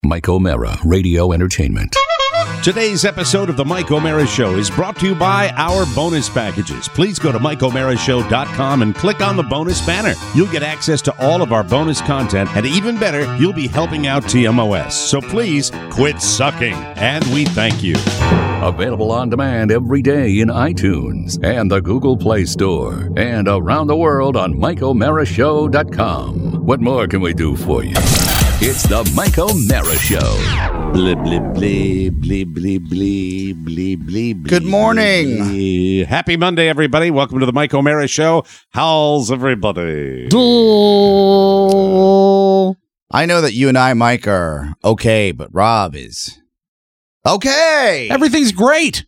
Mike O'Mara, Radio Entertainment. Today's episode of The Mike O'Mara Show is brought to you by our bonus packages. Please go to MikeO'MaraShow.com and click on the bonus banner. You'll get access to all of our bonus content, and even better, you'll be helping out TMOS. So please quit sucking, and we thank you. Available on demand every day in iTunes and the Google Play Store, and around the world on MikeO'MaraShow.com. What more can we do for you? It's the Mike O'Mara Show. Blee, blee, blee, blee, blee, blee, blee, blee. Good morning. Blee. Happy Monday, everybody. Welcome to the Mike O'Mara Show. How's everybody? I know that you and I, Mike, are okay, but Rob is okay. Everything's great.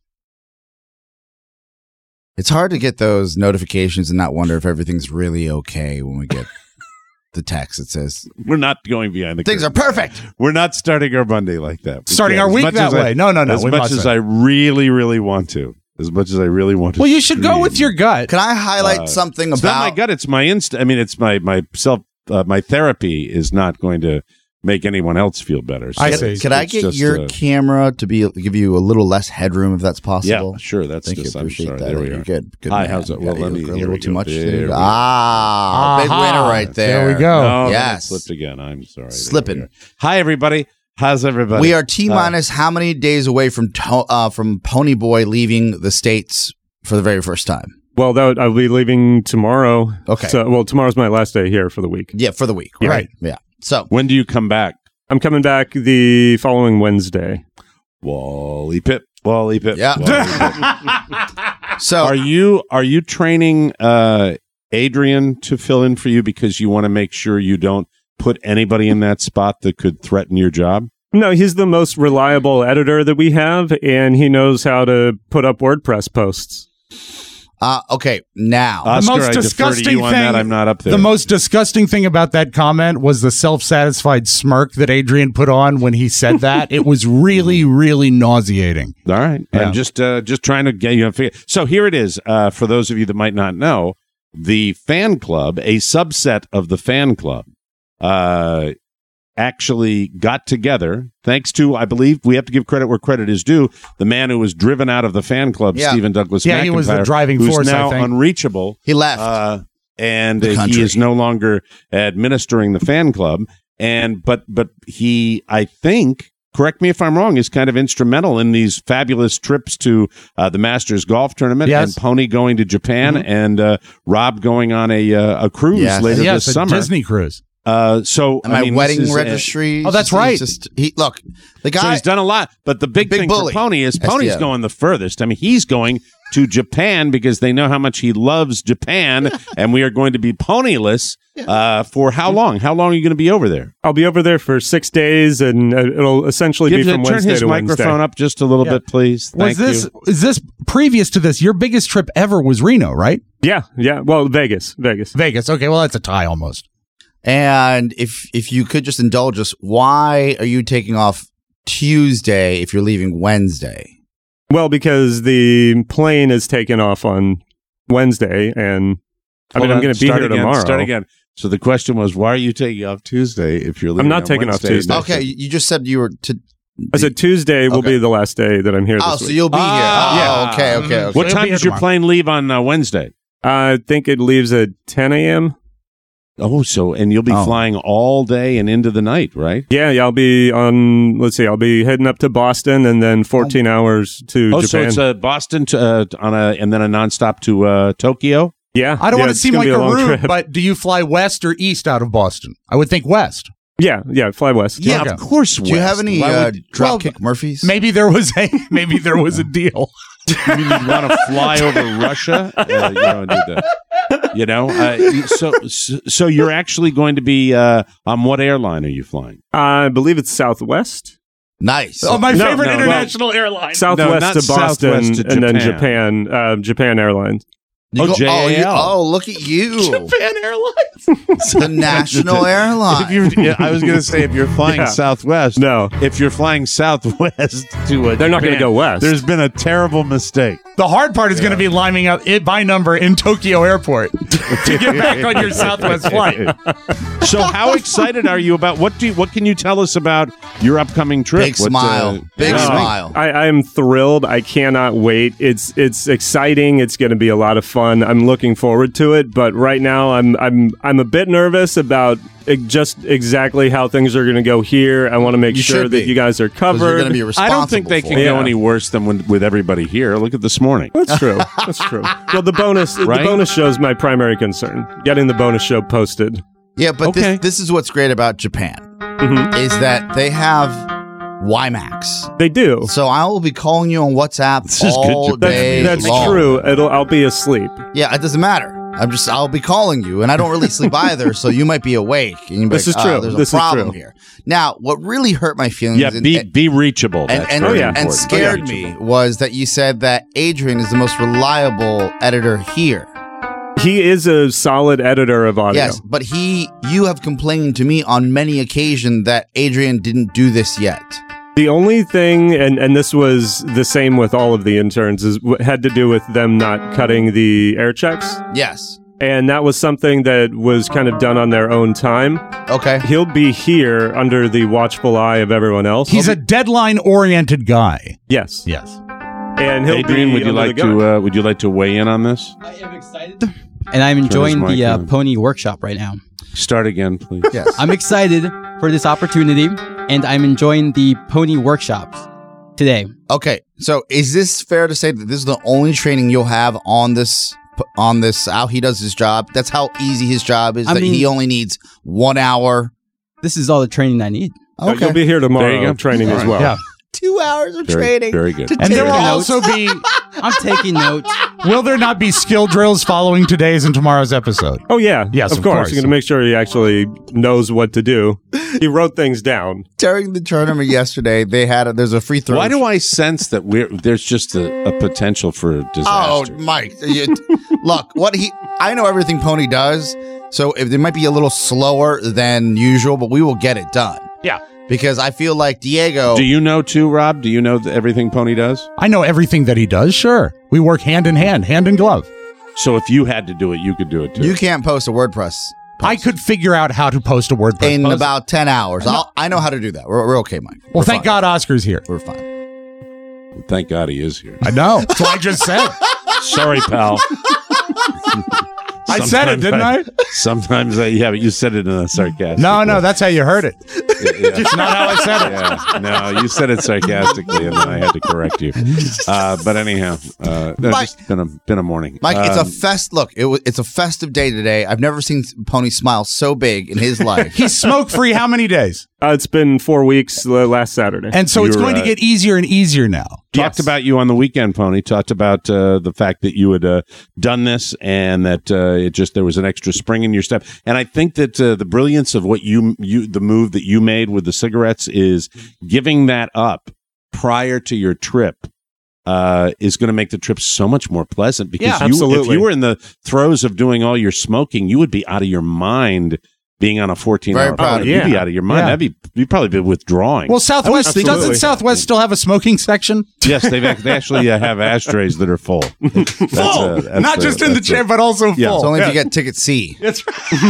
It's hard to get those notifications and not wonder if everything's really okay when we get the text that says We're not going behind the things curtain. are perfect. We're not starting our Monday like that. Starting our week that way. No. As much as I really, really want to. As much as I really want to. Well, you should go with your gut. Can I highlight something it's about not my gut, it's my it's my self my therapy is not going to make anyone else feel better. So I see. Could I get your camera to give you a little less headroom if that's possible? Yeah, sure. That's Thank you. just, Appreciate I'm sorry. that. There we You're are. good. Hi, man. how's it? Well, Yeah, let me. a Here little we too go. much. There Big we go. winner right there. There we go. No, Yes. it slipped again. I'm sorry. Slipping. There we are. Hi, everybody. How's everybody? We are T-minus how many days away from Pony Boy leaving the States for the very first time? Well, I'll be leaving tomorrow. Okay. So, tomorr's my last day here for the week. Yeah, for the week. Yeah. Right. Yeah. So When do you come back? I'm coming back the following Wednesday. Wally Pip. Wally Pip. Yeah. Wally Pip. So Are you training Adrian to fill in for you because you want to make sure you don't put anybody in that spot that could threaten your job? No, he's the most reliable editor that we have, and he knows how to put up WordPress posts. okay, now Oscar, most I defer to disgusting you on that. thing- I'm not up there. The most disgusting thing about that comment was the self-satisfied smirk that Adrian put on when he said that. It was really, really nauseating. All right. Yeah. I'm just trying to get you a figure. So here it is. For those of you that might not know, the fan club, a subset of the fan club, actually got together, thanks to, I believe, we have to give credit where credit is due, the man who was driven out of the fan club, Yeah. Stephen Douglas Yeah, he was the McIntyre, driving who's force, now I think. unreachable. he left. And The he country. is no longer administering the fan club. But he, I think, correct me if I'm wrong, is kind of instrumental in these fabulous trips to the Masters Golf Tournament, Yes. and Pony going to Japan, and Rob going on a cruise Yes. later Yes, this a summer. Disney cruise. So and I my mean, wedding this is, registry. Oh, that's he's right. Just, the So guy. he's done a lot, but the big thing bully. for Pony is Pony's SDM. going the furthest. I mean, he's going to Japan because they know how much he loves Japan, and we are going to be ponyless for how long? How long are you going to be over there? I'll be over there for 6 days, and it'll essentially be from turn Wednesday his to microphone Wednesday. up just a little bit, please. Thank you. Is this previous to this? Your biggest trip ever was Reno, right? Yeah. Well, Vegas. Vegas. Okay, well that's a tie almost. And if you could just indulge us, why are you taking off Tuesday if you're leaving Wednesday? Well, because the plane is taking off on Wednesday, and I'm going to be here tomorrow. Start again. So the question was, why are you taking off Tuesday if you're leaving? I'm not on taking off Wednesday? Tuesday. Okay, you just said you were to. I said Tuesday will Okay. be the last day that I'm here this Oh, week. so you'll be here. Ah, Oh, okay. What He'll time be here does your tomorrow. plane leave on Wednesday? I think it leaves at 10 a.m. Oh, and you'll be flying all day and into the night, right? Yeah, I'll be on, I'll be heading up to Boston and then 14 hours to Japan. So it's Boston to, and then a nonstop to Tokyo? Yeah. I don't want to it's seem gonna like be a long rude, trip. but do you fly west or east out of Boston? I would think west. Yeah, fly west. Yeah, Okay. of course. Do you have any Dropkick Murphys? Maybe there was a deal. You mean you'd want to fly over Russia? You don't do that. You know? So you're actually going to be on what airline are you flying? I believe it's Southwest. Nice. Oh, my No, favorite no, international airline. Southwest not to Boston Southwest to and then Japan. Japan Airlines. You go- JAL. look at you. Japan Airlines. The national airline. I was going to say, if you're flying Yeah. Southwest, No. if you're flying Southwest to They're not going to Japan, go west. There's been a terrible mistake. The hard part is going to be lining up it by number in Tokyo Airport to get back on your Southwest flight. So how excited are you about what can you tell us about your upcoming trip? Big smile. Big smile. I am thrilled. I cannot wait. It's exciting. It's going to be a lot of fun. I'm looking forward to it. But right now, I'm a bit nervous about just exactly how things are going to go here. I want to make sure that you guys are covered. I don't think they can go any worse than with everybody here. Look at this morning. That's true. That's true. Well, the bonus show is my primary concern. Getting the bonus show posted. Yeah, but this is what's great about Japan is that they have WiMAX. They do. So I will be calling you on WhatsApp all day That's long. true. I'll be asleep. Yeah, it doesn't matter. I'll be calling you, and I don't really sleep either, so you might be awake. And you'll be This is true. There's a problem here. Now, what really hurt my feelings be reachable. And scared me was that you said that Adrian is the most reliable editor here. He is a solid editor of audio. Yes, but you have complained to me on many occasions that Adrian didn't do this yet. The only thing, and this was the same with all of the interns, had to do with them not cutting the air checks. Yes. And that was something that was kind of done on their own time. Okay. He'll be here under the watchful eye of everyone else. He's a deadline-oriented guy. Yes. Yes. And he'll Adrian, be would you like to weigh in on this? I am excited. And I'm enjoying the pony workshop right now. Start again, please. Yes. I'm excited for this opportunity, and I'm enjoying the pony workshops today. Okay, so is this fair to say that this is the only training you'll have on this how he does his job? That's how easy his job is. He only needs 1 hour. This is all the training I need. Okay. You'll be here tomorrow training as well. Yeah. 2 hours of training. Very good. And there will also be... I'm taking notes. Will there not be skill drills following today's and tomorrow's episode? Oh, yeah. Yes, of course. You're going to make sure he actually knows what to do. He wrote things down. During the tournament yesterday, there's a free throw. Why do I sense that there's just a potential for disaster? Oh, Mike. Look, I know everything Pony does, so if they might be a little slower than usual, but we will get it done. Yeah. Because I feel like Diego... Do you know too, Rob? Do you know everything Pony does? I know everything that he does, sure. We work hand in hand in glove. So if you had to do it, you could do it too. You can't post a WordPress post. I could figure out how to post a WordPress in post. about 10 hours. I know how to do that. We're okay, Mike. Well, thank God Oscar's here. We're fine. Thank God he is here. I know. That's what I just said. Sorry, pal. I said it, didn't I? Sometimes, but you said it in a sarcastic No, that's how you heard it. Just not how I said it. Yeah, no, you said it sarcastically, and then I had to correct you. But anyhow, it's been a morning. Mike, it's a festive day today. I've never seen Pony smile so big in his life. He's smoke-free how many days? It's been 4 weeks last Saturday. And so it's going to get easier and easier now. Talked about you on the weekend, Pony. Talked about the fact that you had done this and that there was an extra spring in your step. And I think that the brilliance of what the move that you made with the cigarettes is giving that up prior to your trip. Is going to make the trip so much more pleasant because if you were in the throes of doing all your smoking, you would be out of your mind. Being on a 14-hour flight, you'd be out of your mind. You'd probably be withdrawing. Well, doesn't Southwest still have a smoking section? Yes, they actually have ashtrays that are full. Not just in the chair, but also full. It's only if you get ticket C. That's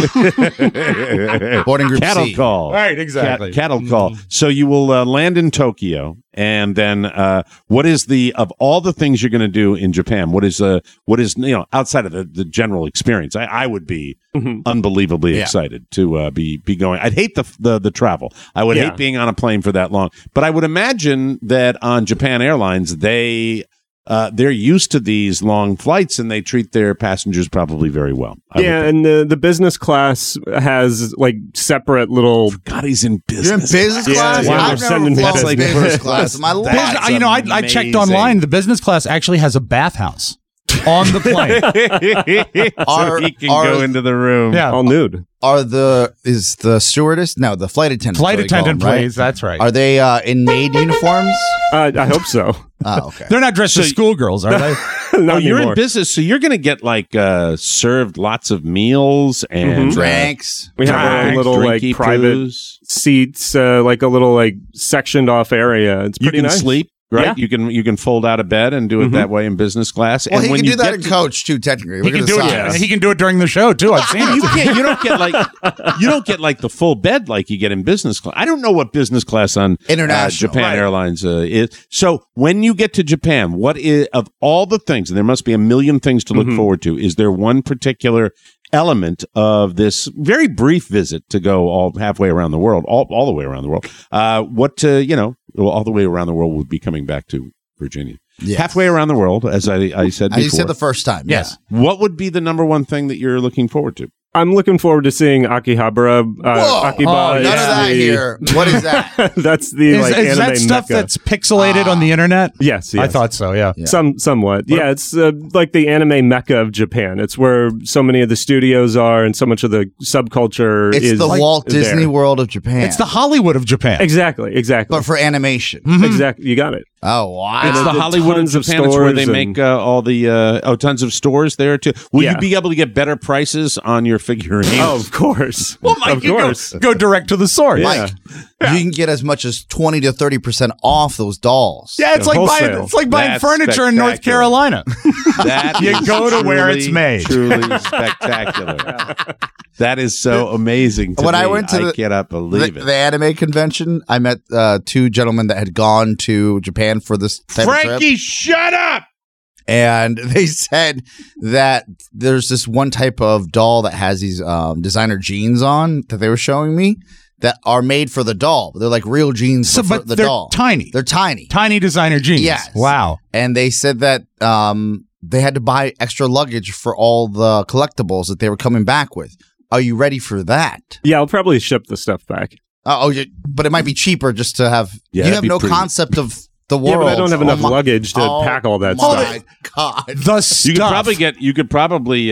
right. Boarding group Cattle C. call. Right, exactly. Cattle call. So you will land in Tokyo. And then, what is of all the things you're going to do in Japan? What is outside of the general experience? I would be unbelievably excited to be going. I'd hate the travel. I would hate being on a plane for that long. But I would imagine that on Japan Airlines, they're used to these long flights and they treat their passengers probably very well. And the business class has like separate little. God, he's in business. You're in business class? Yeah, I've never flown like business class in my life. I checked online. The business class actually has a bathhouse on the plane. So he can go into the room all nude. Is the stewardess? No, the flight attendant. Flight attendant, right? please. That's right. Are they in maid uniforms? I hope so. Oh, okay. They're not dressed as schoolgirls, are they? No, you're in business, so you're going to get served lots of meals and drinks. We have our little private seats, like a little sectioned off area. It's pretty nice. You can sleep. right? Yeah. You can fold out of bed and do it that way in business class. Well, and he when can you do that get in to- coach too. Technically, He look can at the do size. it. He can do it during the show too. I've seen You it. can't. You don't get like the full bed like you get in business class. I don't know what business class on International, Japan right. Airlines is. So when you get to Japan, what is of all the things, and there must be a million things to look forward to, is there one particular element of this very brief visit to go all halfway around the world, all the way around the world? All the way around the world would be coming back to Virginia. Yes. Halfway around the world, as I said before. You said the first time. Yes. What would be the number one thing that you're looking forward to? I'm looking forward to seeing Akihabara. Whoa! Akiba None is of that the- here. What is that? That's the Is anime that stuff mecca. that's pixelated on the internet? Yes, I thought so. Yeah. Somewhat. Yeah, it's like the anime mecca of Japan. It's where so many of the studios are, and so much of the subculture It's is the Walt is there. Disney World of Japan. It's the Hollywood of Japan. Exactly. but for animation. Exactly. You got it. Oh wow! It's the the Hollywood of tons of Japan. It's where they stores make and- all the tons of stores there too. Will Yeah. you be able to get better prices on your figurines? Oh, of course. Well, Mike, of you course. go direct to the source. Yeah. Mike, you can get as much as 20 to 30% off those dolls. Yeah, it's Yeah, like buying wholesale. buying That's furniture in North spectacular. Carolina. That You is go to where it's made. Truly spectacular. That is so amazing. To When me. I went to I cannot believe it. the anime convention, I met two gentlemen that had gone to Japan for this type of trip. Frankie, shut up! And they said that there's this one type of doll that has these designer jeans on that they were showing me that are made for the doll. They're like real jeans So, for but the they're doll. tiny. They're tiny. Tiny designer jeans. Yes. Wow. And they said that they had to buy extra luggage for all the collectibles that they were coming back with. Are you ready for that? Yeah, I'll probably ship the stuff back. But it might be cheaper just to have. Yeah, you it'd have be no pretty- concept of the Yeah, world. but I don't have enough luggage to Oh pack all that my stuff. God. The stuff. You could probably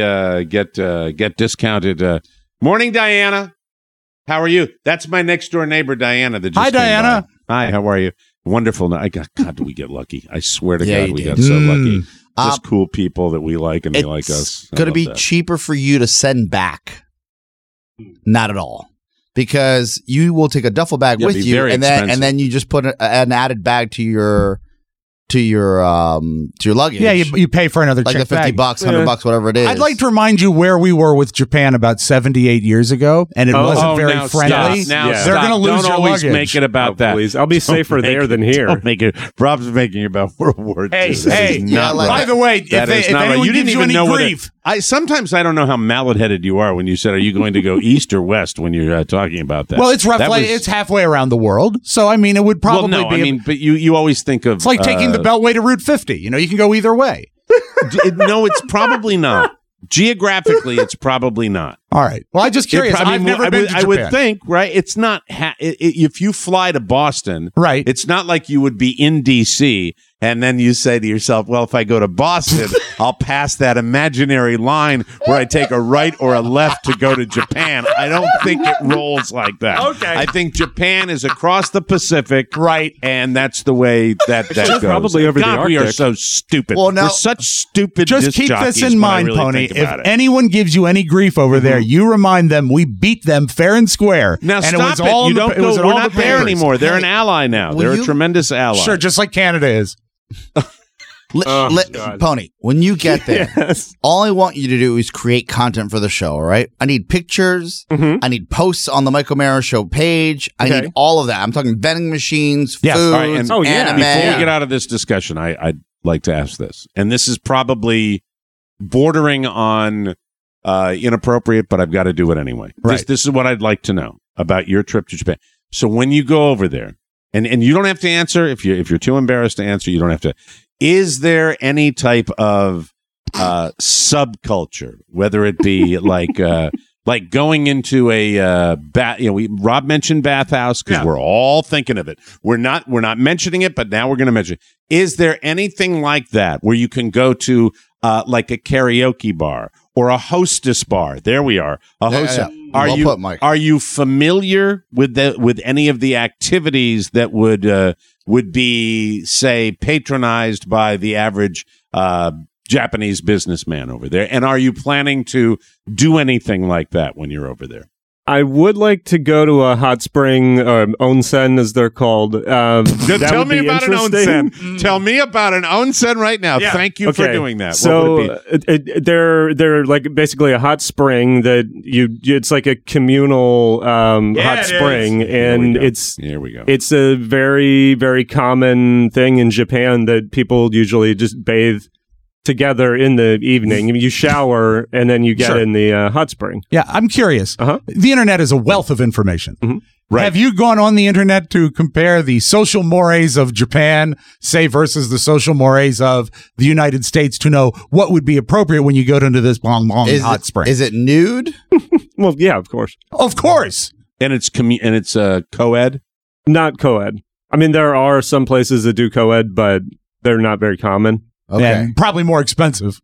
get discounted. Morning, Diana. How are you? That's my next door neighbor, Diana. That just Hi, came Diana. by. Hi, how are you? Wonderful. God, did we get lucky? I swear to Yeah, God, you we did. got so lucky. Uh, Just cool people that we like and they like us. I Going to love be that. cheaper for you to send back. Not at all. Because you will take a duffel bag Yeah, with it'd be you, very and expensive. then you just put an added bag to your luggage. Yeah, you pay for another like check the $50, bag. $100, whatever it is. I'd like to remind you where we were with Japan about 78 years ago, and it wasn't very now friendly. Stop. Now Yeah. They're stop. going to lose Don't your always luggage. make it about that. Please, I'll be safer there than here. Don't make it. Rob's making it about World War II. Hey, That hey, is yeah, not like- right. By the way, if That is not right. anyone You didn't gives you even any know whether- grief, Sometimes I don't know how mallet-headed you are when you said, "Are you going to go east or west?" When you're talking about that. well, it's That roughly was- it's halfway around the world. So I mean, it would Well, probably no, be. I mean, but you always think of it's like taking the Beltway to Route 50. You know, you can go either way. No, it's probably not. Geographically, it's probably not. All right. Well, I'm just curious. I mean, I've never been to I would Japan. think, right? It's not if you fly to Boston, Right. It's not like you would be in D.C. and then you say to yourself, "Well, if I go to Boston, I'll pass that imaginary line where I take a right or a left to go to Japan." I don't think it rolls like that. Okay. I think Japan is across the Pacific, Right. and that's the way that goes. probably over the God, we are Arctic. so stupid. Well, now- we're such stupid. Just disc keep jockeys this in when I mind, really Pony. think If about it. anyone gives you any grief over there, you remind them we beat them fair and square. Now and stop it was it! all You in the, don't it was go. in We're all not the there papers. anymore. They're an Hey, ally now. will They're a you- tremendous ally. Sure, just like Canada is. God. Pony, when you get there, Yes. all I want you to do is create content for the show, all right? I need pictures. I need posts on the Michael Mara Show page. I Okay. need all of that. I'm talking vending machines, Yes. food, All right, and- Oh, yeah. anime. Before we get out of this discussion, I'd like to ask this, and this is probably bordering on inappropriate, but I've got to do it anyway. Right. This is what I'd like to know about your trip to Japan. So when you go over there, and you don't have to answer if you're too embarrassed to answer, you don't have to. Is there any type of subculture, whether it be like going into a bath? You know, Rob mentioned bathhouse because we're all thinking of it. We're not mentioning it, but now we're going to mention it. Is there anything like that where you can go to like a karaoke bar or a hostess bar? There we are. A hostess. yeah. Are Well you put, Mike. are you familiar with any of the activities that would be, say, patronized by the average Japanese businessman over there? And are you planning to do anything like that when you're over there? I would like to go to a hot spring, or onsen as they're called. Tell me about an onsen. Tell me about an onsen right now. Yeah. Thank you for doing that. So What would it be? they're like basically a hot spring that it's like a communal hot it spring, and Here we go. it's a very, very common thing in Japan that people usually just bathe together in the evening. You shower and then you get in the hot spring. Yeah, I'm curious. The internet is a wealth of information. Right. Have you gone on the internet to compare the social mores of Japan, say, versus the social mores of the United States to know what would be appropriate when you go into this long hot spring? Is it nude? Well, yeah, of course. Of course. And it's co-ed? Not co-ed. I mean, there are some places that do co-ed, but they're not very common. Okay. And probably more expensive.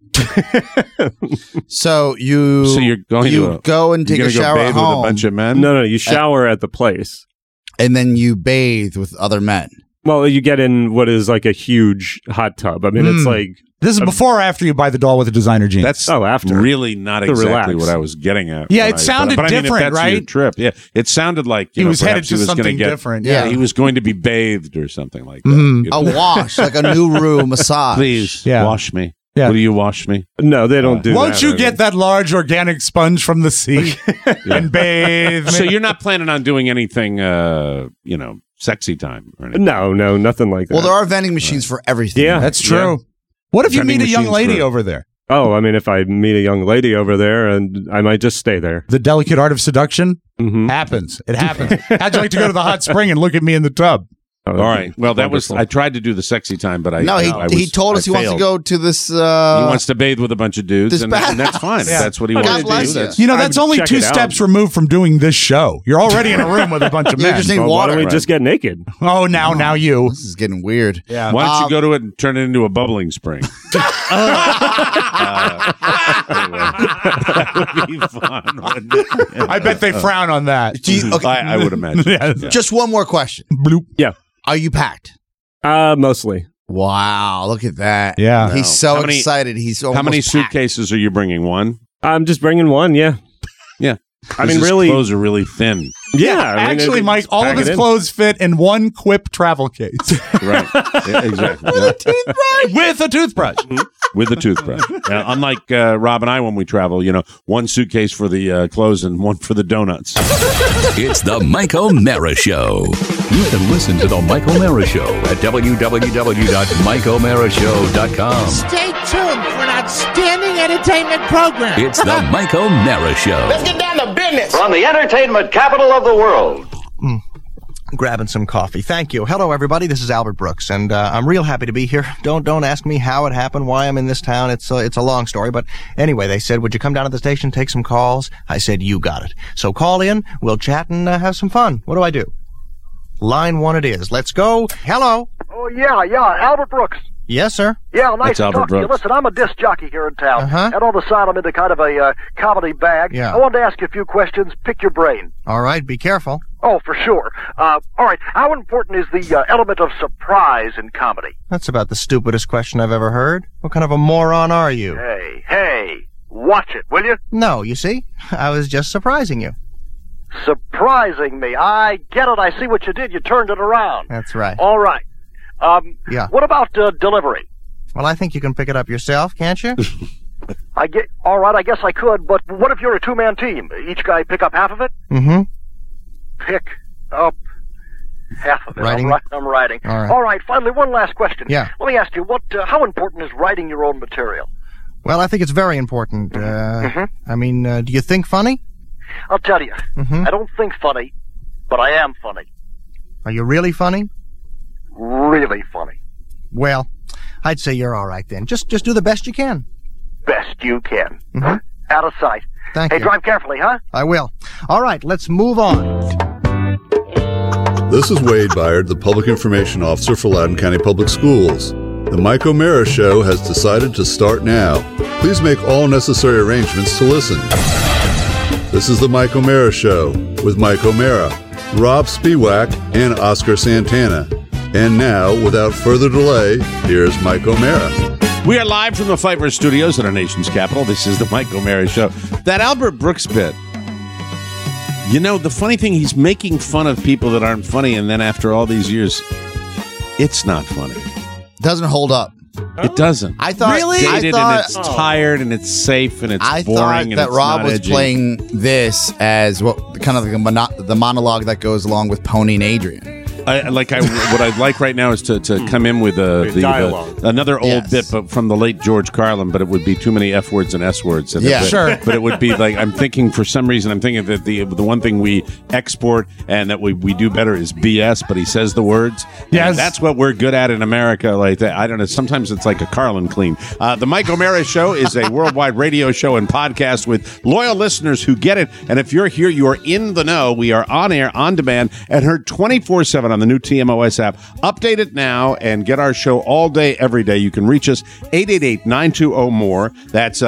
So you're going to go and take a shower bathe at home, with a bunch of men? No, you shower at the place. and then you bathe with other men. Well, you get in what is like a huge hot tub. I mean, it's like... This is before or after you buy the doll with the designer jeans? That's after. really not To exactly relax. what I was getting at. Yeah, when it sounded but I mean, if different, that's your right? trip. Yeah, it sounded like he was headed perhaps to he was gonna something get, different. Yeah. He was going to be bathed or something like that. Mhm. A wash, like a Nuru massage. Please wash me. Yeah. Will you wash me? No, they don't do that. Won't you I get mean. that large organic sponge from the sea and bathe? So you're not planning on doing anything, sexy time or anything? No, nothing like that. Well, there are vending machines for everything. Yeah. That's true. Yeah. What if you Vending meet a young machines lady for- over there? Oh, I mean, if I meet a young lady over there, and I might just stay there. The delicate art of seduction Mm-hmm. happens. It happens. How'd you like to go to the hot spring and look at me in the tub? All right. Well, that was. Wonderful. I tried to do the sexy time, but he told us he wants to go to this. He wants to bathe with a bunch of dudes, this and bath- that's fine. If Yeah. that's what he God wants to bless do. you. That's, You know, that's I would only check 2 it out. steps removed from doing this show. You're already in a room with a bunch of You men. just need Well, why water. don't we just get naked? Oh, now you. This is getting weird. Yeah. why don't you go to it and turn it into a bubbling spring? That would be fun, wouldn't it? I bet they frown on that. Do you- okay, I would imagine. Yeah. Yeah. just one more question. Bloop. Yeah. Are you packed? Mostly. Wow, look at that. Yeah. He's so How many- excited. He's almost How many packed. suitcases are you bringing? One? I'm just bringing one. Yeah. Yeah. I mean, His really. clothes are really thin. Yeah. I mean, Actually, it's Mike, all of pack his it in. clothes fit in one Quip travel case Right. Yeah, exactly. Yeah. with a toothbrush. With the toothbrush. Unlike Rob and I when we travel, one suitcase for the clothes and one for the donuts. It's the Mike O'Mara Show. You can listen to the Mike O'Mara Show at www.mikeomarashow.com. Stay tuned for an outstanding entertainment program. It's the Mike O'Mara Show. Let's get down to business. From the entertainment capital of the world. Grabbing some coffee. Thank you. Hello, everybody. This is Albert Brooks, and I'm real happy to be here. Don't ask me how it happened, why I'm in this town. It's a long story, but anyway, they said, would you come down to the station, take some calls? I said, you got it. So call in, we'll chat, and have some fun. What do I do? Line 1 it is. Let's go. Hello. Oh, yeah, Albert Brooks. Yes, sir. Yeah, nice That's to Albert talk to you. Brooks. Listen, I'm a disc jockey here in town. Uh-huh. And on the side, I'm into kind of a comedy bag. Yeah. I wanted to ask you a few questions. Pick your brain. All right, be careful. Oh, for sure. All right, how important is the element of surprise in comedy? That's about the stupidest question I've ever heard. What kind of a moron are you? Hey, watch it, will you? No, you see? I was just surprising you. Surprising me. I get it. I see what you did. You turned it around. That's right. All right. Yeah. What about delivery? Well, I think you can pick it up yourself, can't you? All right, I guess I could, but what if you're a two-man team? Each guy pick up half of it? Mm-hmm. Pick up half of it. Writing? I'm writing. All right. Finally, one last question. Yeah. Let me ask you, how important is writing your own material? Well, I think it's very important. I mean, do you think funny? I'll tell you. Mhm. I don't think funny, but I am funny. Are you really funny? Really funny. Well, I'd say you're all right then. Just do the best you can. Best you can. Mhm. Out of sight. Thank Hey, you. drive carefully, huh? I will. All right, let's move on. This is Wade Byard, the Public Information Officer for Loudoun County Public Schools. The Mike O'Mara Show has decided to start now. Please make all necessary arrangements to listen. This is the Mike O'Mara Show with Mike O'Mara, Rob Spiewak, and Oscar Santana. And now, without further delay, here's Mike O'Mara. We are live from the Pfeiffer Studios in our nation's capital. This is the Mike O'Mara Show. That Albert Brooks bit You know, the funny thing, he's making fun of people that aren't funny, and then after all these years, it's not funny. Doesn't hold up. It doesn't. I thought It's dated and it's tired and it's safe and it's boring. I thought that Rob was edgy. playing this as what kind of like the monologue that goes along with Pony and Adrian. What I'd like right now is to come in with another old bit, but from the late George Carlin, but it would be too many F words and S words. And sure. But it would be like, I'm thinking that the one thing we export and that we do better is BS, but he says the words. Yes. And that's what we're good at in America. Like that. I don't know. Sometimes it's like a Carlin clean. The Mike O'Mara Show is a worldwide radio show and podcast with loyal listeners who get it. And if you're here, you are in the know. We are on air, on demand, and heard 24/7 on the new TMOS app. Update it now and get our show all day, every day. You can reach us 888-920-MORE. That's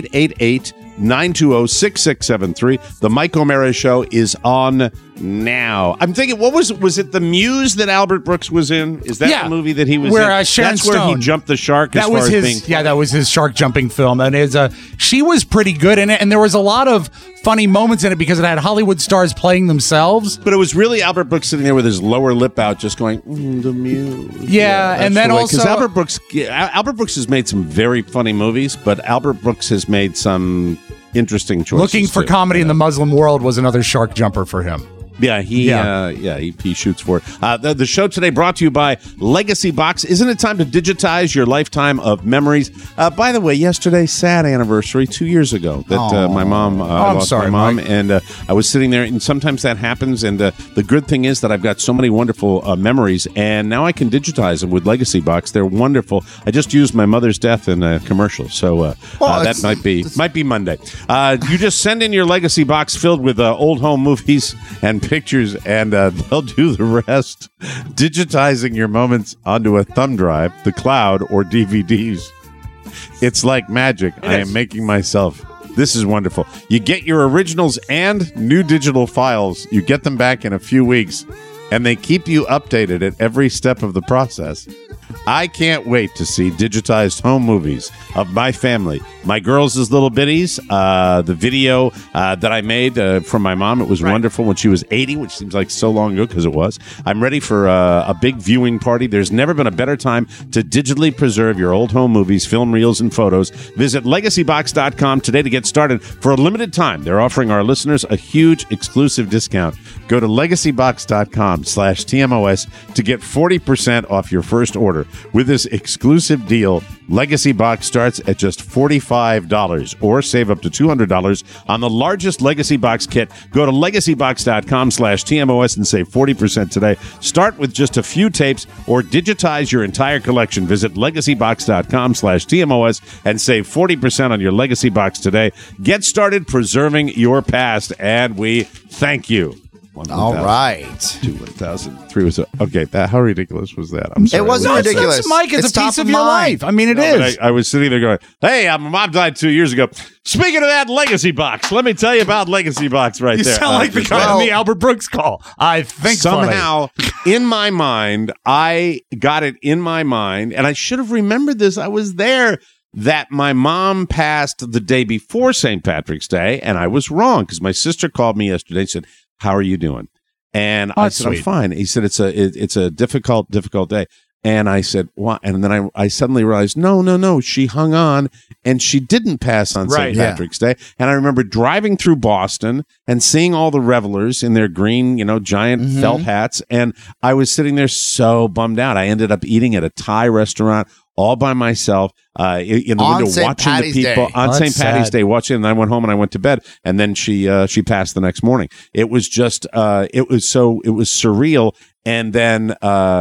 888-920-6673. The Mike O'Mara Show is on now. I'm thinking, was it The Muse that Albert Brooks was in? Is that the movie that he was in? Sharon That's where Stone. he jumped the shark. That was his shark jumping film, and she was pretty good in it. And there was a lot of funny moments in it because it had Hollywood stars playing themselves. But it was really Albert Brooks sitting there with his lower lip out, just going, The Muse. Yeah, and then also because Albert Brooks has made some very funny movies, but Albert Brooks has made some interesting choices. Looking for comedy in the Muslim world was another shark jumper for him. Yeah, he shoots for it. The show today brought to you by Legacy Box. Isn't it time to digitize your lifetime of memories? By the way, yesterday, sad anniversary, 2 years ago that my mom lost my mom, Mike. And I was sitting there, and sometimes that happens. And the good thing is that I've got so many wonderful memories, and now I can digitize them with Legacy Box. They're wonderful. I just used my mother's death in a commercial, so that might be Monday. You just send in your Legacy Box filled with old home movies and pictures, and they'll do the rest, digitizing your moments onto a thumb drive, the cloud, or DVDs. It's like magic. I am making myself. This is wonderful. You get your originals and new digital files. You get them back in a few weeks, and they keep you updated at every step of the process. I can't wait to see digitized home movies of my family. My girls as little bitties. The video that I made from my mom, it was wonderful when she was 80, which seems like so long ago because it was. I'm ready for a big viewing party. There's never been a better time to digitally preserve your old home movies, film reels, and photos. Visit legacybox.com today to get started. For a limited time, they're offering our listeners a huge exclusive discount. Go to legacybox.com/TMOS to get 40% off your first order. With this exclusive deal, Legacy Box starts at just $45 or save up to $200 on the largest Legacy Box kit. Go to legacybox.com/TMOS and save 40% today. Start with just a few tapes or digitize your entire collection. Visit legacybox.com/TMOS and save 40% on your Legacy Box today. Get started preserving your past, and we thank you. All right. 1,003 was okay. How ridiculous was that? I'm sorry. It wasn't ridiculous. It's Mike. It's a piece of your life. I mean, it is. I was sitting there going, "Hey, my mom died 2 years ago." Speaking of that, Legacy Box. Let me tell you about Legacy Box right there. You sound like the guy on the Albert Brooks call. I think somehow in my mind, I got it in my mind, and I should have remembered this. I was there. That my mom passed the day before St. Patrick's Day, and I was wrong because my sister called me yesterday and said, "How are you doing?" And I said, "I'm fine." He said, "It's a difficult day." And I said, "What?" And then I suddenly realized, no, she hung on, and she didn't pass on St. Patrick's Day. And I remember driving through Boston and seeing all the revelers in their green, giant felt hats, and I was sitting there so bummed out. I ended up eating at a Thai restaurant all by myself in the window, watching the people on St. Patty's Day, watching. And I went home and I went to bed, and then she passed the next morning. It was just it was surreal. And then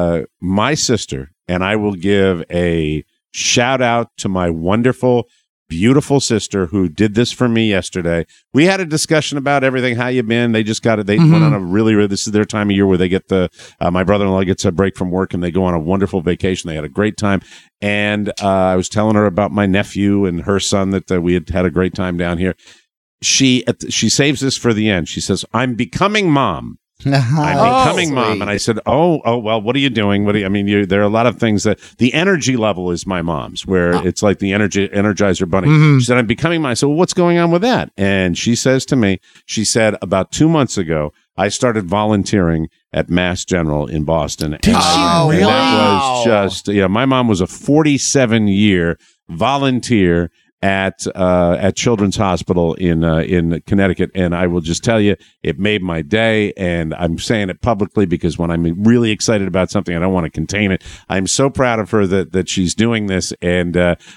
my sister, and I will give a shout out to my wonderful, beautiful sister who did this for me yesterday. We had a discussion about everything. How you been? They just got it. They went on a really, this is their time of year where they get my brother-in-law gets a break from work and they go on a wonderful vacation. They had a great time. And I was telling her about my nephew and her son that we had a great time down here. She saves this for the end. She says, "I'm becoming mom. I'm becoming mom. And I said, oh, well, what are you doing? There are a lot of things that the energy level is my mom's, where it's like the Energizer Bunny. Mm-hmm. She said, I'm becoming mom. I said, well, what's going on with that? And she says to me, she said, about 2 months ago, I started volunteering at Mass General in Boston. Did she really? And that was just, my mom was a 47-year volunteer at Children's Hospital in Connecticut, and I will just tell you, it made my day. And I'm saying it publicly because when I'm really excited about something, I don't want to contain it. I'm so proud of her that she's doing this, and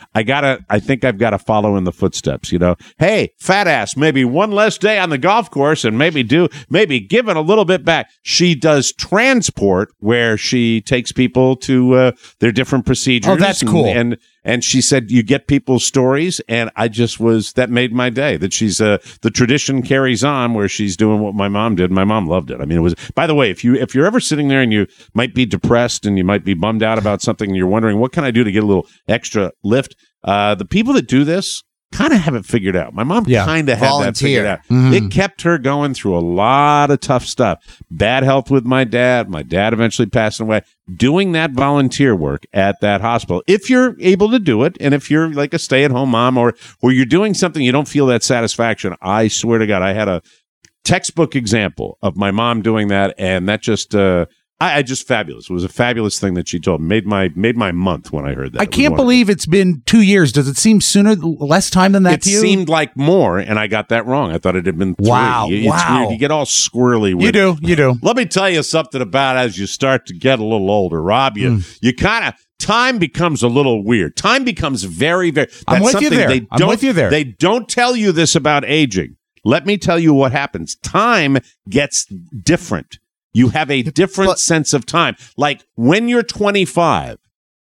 I think I've got to follow in the footsteps. Hey, fat ass, maybe one less day on the golf course, and maybe give it a little bit back. She does transport where she takes people to their different procedures. Oh, that's cool. And she said, you get people's stories, and that made my day, that she's, the tradition carries on where she's doing what my mom did. My mom loved it. I mean, it was, by the way, if you're ever sitting there and you might be depressed and you might be bummed out about something and you're wondering, what can I do to get a little extra lift? The people that do this kind of have it figured out. My mom kind of had that figured out. Mm-hmm. It kept her going through a lot of tough stuff. Bad health with my dad. My dad eventually passing away. Doing that volunteer work at that hospital, if you're able to do it, and if you're like a stay-at-home mom or you're doing something you don't feel that satisfaction, I swear to God, I had a textbook example of my mom doing that, and that just I just fabulous. It was a fabulous thing that she told me. Made my month when I heard that. I can't believe it's been 2 years. Does it seem less time than that to you? It seemed like more, and I got that wrong. I thought it had been 3. Wow. It's weird. You get all squirrely with it. You do. Let me tell you something about as you start to get a little older, Rob. You kind of, time becomes a little weird. Time becomes very, very. I'm with you there. They don't tell you this about aging. Let me tell you what happens. Time gets different. You have a different sense of time. Like when you're 25,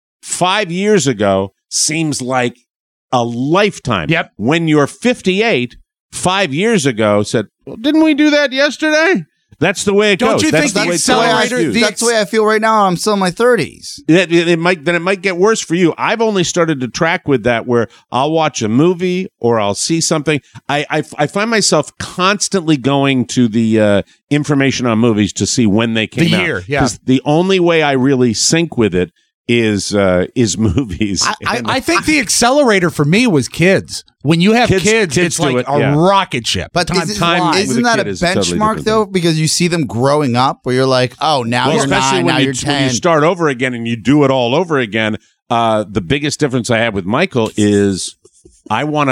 5 years ago seems like a lifetime. Yep. When you're 58, 5 years ago said, well, didn't we do that yesterday? That's the way it goes. Don't you think the accelerator? That's the way I feel right now. I'm still in my 30s. It might get worse for you. I've only started to track with that, where I'll watch a movie or I'll see something. I find myself constantly going to the information on movies to see when they came out. The year, yeah. Because the only way I really sync with it is movies. I think the accelerator for me was kids. When you have kids it's like a rocket ship. But isn't that a benchmark, totally though? Because you see them growing up where you're like, oh, now you're 9, now you're 10. When you start over again and you do it all over again, the biggest difference I have with Michael is I want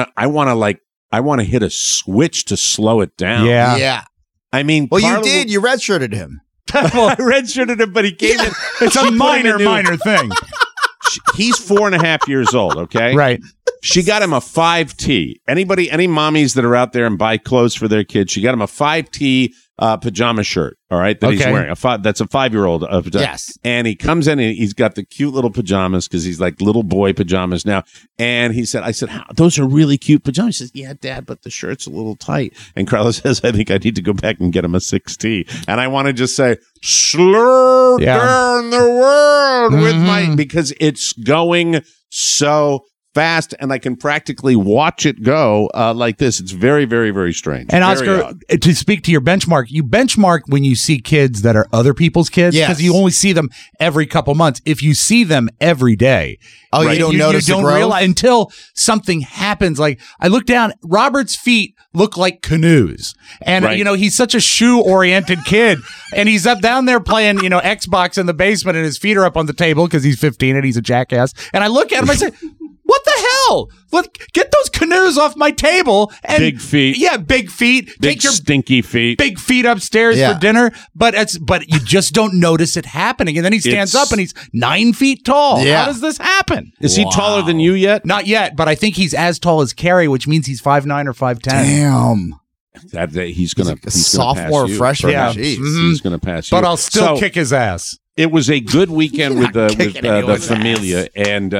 to hit a switch to slow it down. Yeah. I mean, well, you did. You redshirted him. I redshirted him, but he came in. It's a minor thing. He's 4.5 years old, okay? Right. She got him a 5T. Any mommies that are out there and buy clothes for their kids, she got him a 5T pajama shirt, all right, that he's wearing. That's a 5-year-old pajama. Yes. And he comes in and he's got the cute little pajamas because he's like little boy pajamas now. And I said, those are really cute pajamas. He says, yeah, Dad, but the shirt's a little tight. And Carla says, I think I need to go back and get him a 6T. And I want to just say, slow down the world with because it's going so fast, and I can practically watch it go like this. It's very, very, very strange. And Oscar, to speak to your benchmark, you benchmark when you see kids that are other people's kids, because you only see them every couple months. If you see them every day, you don't notice, you don't realize until something happens. Like I look down, Robert's feet look like canoes, and he's such a shoe-oriented kid, and he's up down there playing Xbox in the basement, and his feet are up on the table because he's 15 and he's a jackass. And I look at him, I say, what the hell? Get those canoes off my table. And big feet. Yeah, big feet. Take your stinky feet. Big feet upstairs for dinner. But you just don't notice it happening. And then he stands up and he's 9 feet tall. Yeah. How does this happen? Is he taller than you yet? Not yet, but I think he's as tall as Carrie, which means he's 5'9" or 5'10". Damn. He's going to sophomore, freshman. Yeah. He's going to pass you. But I'll still kick his ass. It was a good weekend with the familia, and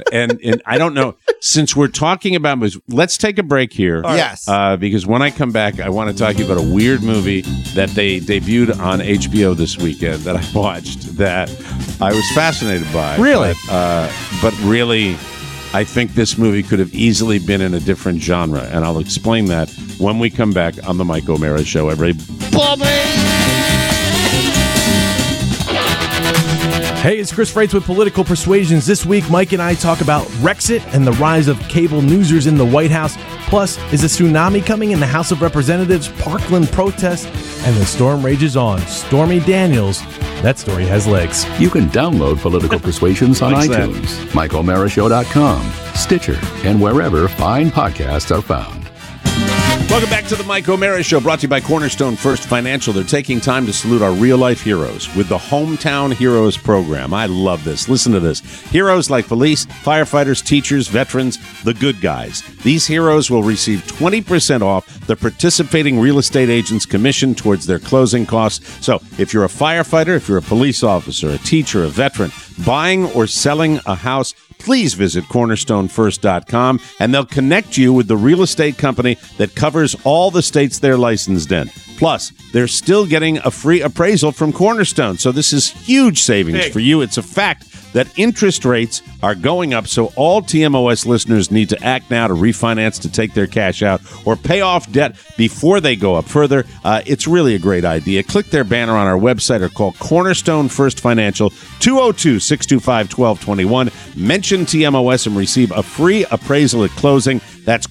I don't know. Since we're talking about movies, let's take a break here. Yes, because when I come back, I want to talk to you about a weird movie that they debuted on HBO this weekend that I watched that I was fascinated by. Really, but really, I think this movie could have easily been in a different genre, and I'll explain that when we come back on the Mike O'Mara Show. Everybody. Hey, it's Chris Freitz with Political Persuasions. This week, Mike and I talk about Brexit and the rise of cable newsers in the White House. Plus, is a tsunami coming in the House of Representatives, Parkland protests, and the storm rages on. Stormy Daniels, that story has legs. You can download Political Persuasions on iTunes, MikeOMaraShow.com, Stitcher, and wherever fine podcasts are found. Welcome back to the Mike O'Mara Show, brought to you by Cornerstone First Financial. They're taking time to salute our real-life heroes with the Hometown Heroes program. I love this. Listen to this. Heroes like police, firefighters, teachers, veterans, the good guys. These heroes will receive 20% off the participating real estate agent's commission towards their closing costs. So if you're a firefighter, if you're a police officer, a teacher, a veteran, buying or selling a house, please visit cornerstonefirst.com and they'll connect you with the real estate company that covers all the states they're licensed in. Plus, they're still getting a free appraisal from Cornerstone. So this is huge savings for you. It's a fact that interest rates are going up, so all TMOS listeners need to act now to refinance to take their cash out or pay off debt before they go up further. It's really a great idea. Click their banner on our website or call Cornerstone First Financial, 202-625-1221. Mention TMOS and receive a free appraisal at closing. That's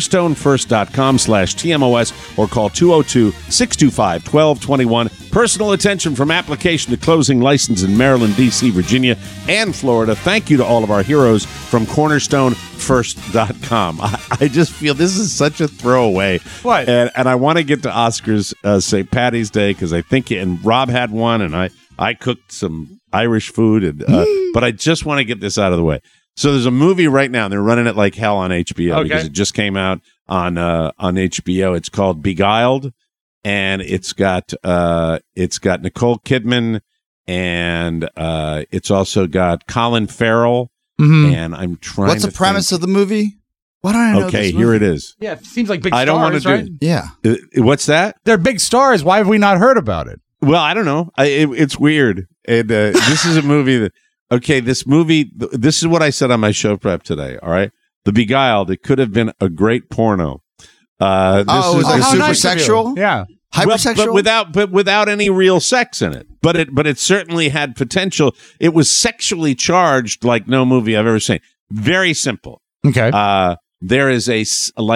cornerstonefirst.com/TMOS or call 202-625-1221. Personal attention from application to closing license in Maryland, D.C., Virginia, and Florida. Thank you to all of our heroes from cornerstonefirst.com. I just feel this is such a throwaway. What? And I want to get to Oscar's St. Patty's Day because I think, and Rob had one, and I cooked some Irish food, and but I just want to get this out of the way. So there's a movie right now, and they're running it like hell on HBO because it just came out on HBO. It's called Beguiled, and it's got Nicole Kidman, and it's also got Colin Farrell. Mm-hmm. And I'm trying. What's the premise of the movie? Why don't I know? Okay, this here movie? it is. Yeah, it seems like big stars, I don't want to right? Yeah. What's that? They're big stars. Why have we not heard about it? Well, I don't know. It's weird. And this is a movie that. Okay, this movie, this is what I said on my show prep today, all right? The Beguiled, it could have been a great porno. Is it super sexual? Yeah. Hypersexual? But without any real sex in it. But it certainly had potential. It was sexually charged like no movie I've ever seen. Very simple. Okay. There is a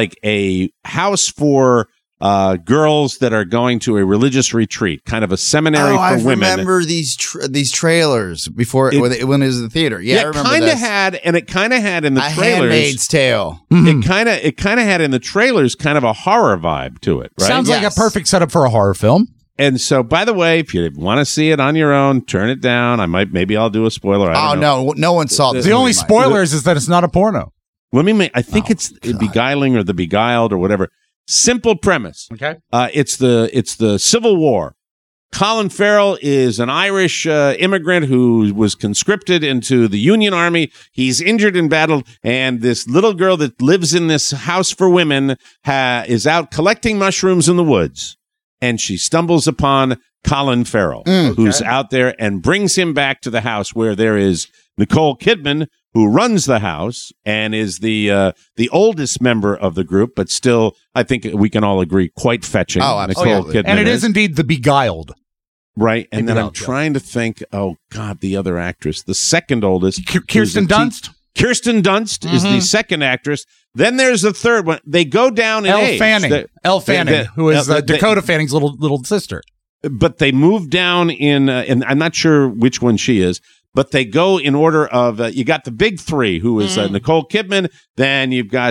house for girls that are going to a religious retreat, kind of a seminary for women. I remember these trailers before when it was in the theater. Yeah, I remember it kind of had in the trailers. Handmaid's Tale. It kind of had in the trailers kind of a horror vibe to it. Right? Sounds like a perfect setup for a horror film. And so, by the way, if you want to see it on your own, turn it down. Maybe I'll do a spoiler. I don't know. No one saw this. The only spoilers is that it's not a porno. Let me I think it's Beguiling or The Beguiled or whatever. Simple premise. Okay. It's the Civil War. Colin Farrell is an Irish immigrant who was conscripted into the Union Army. He's injured in battle, and this little girl that lives in this house for women is out collecting mushrooms in the woods, and she stumbles upon Colin Farrell, who's out there, and brings him back to the house where there is Nicole Kidman, who runs the house and is the oldest member of the group, but still, I think we can all agree, quite fetching. Oh, absolutely. Nicole Kidman and it is indeed The Beguiled. Right. And then I'm trying to think, oh, God, the other actress, the second oldest. Kirsten Dunst? Kirsten Dunst is the second actress. Then there's the third one. They go down in age. Elle Fanning, who is Dakota Fanning's little sister. But they move down in I'm not sure which one she is. But they go in order of, you got the big three, who is Nicole Kidman. Then you've got,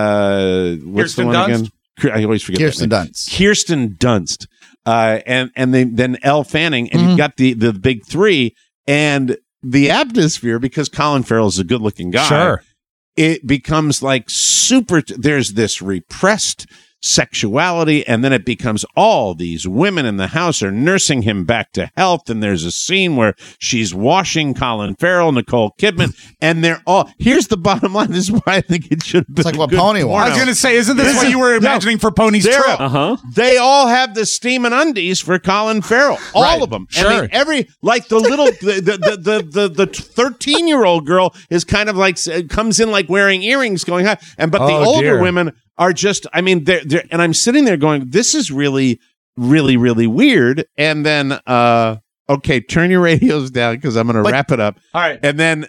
what's the one again? I always forget Kirsten Dunst. Kirsten Dunst. And then Elle Fanning. And you've got the big three. And the atmosphere, because Colin Farrell is a good-looking guy. Sure. It becomes like there's this repressed sexuality, and then it becomes all these women in the house are nursing him back to health, and there's a scene where she's washing Colin Farrell, Nicole Kidman, and they're all, here's the bottom line, this is why I think it should have been like what Pony wants. I was going to say, isn't this what you were imagining for Pony's trip? They all have the steaming undies for Colin Farrell, all of them. Sure. And every, like the little, the 13-year-old girl is kind of like, comes in like wearing earrings going high, but the older women are just, I mean, they're, and I'm sitting there going, this is really, really, really weird. And then okay, turn your radios down because I'm going to wrap it up. All right. And then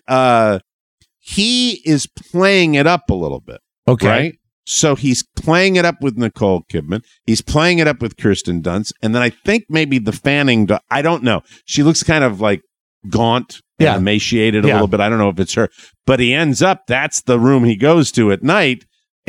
he is playing it up a little bit. Okay. Right? So he's playing it up with Nicole Kidman. He's playing it up with Kirsten Dunst. And then I think maybe the Fanning, I don't know. She looks kind of like gaunt and emaciated a little bit. I don't know if it's her. But he ends up, that's the room he goes to at night.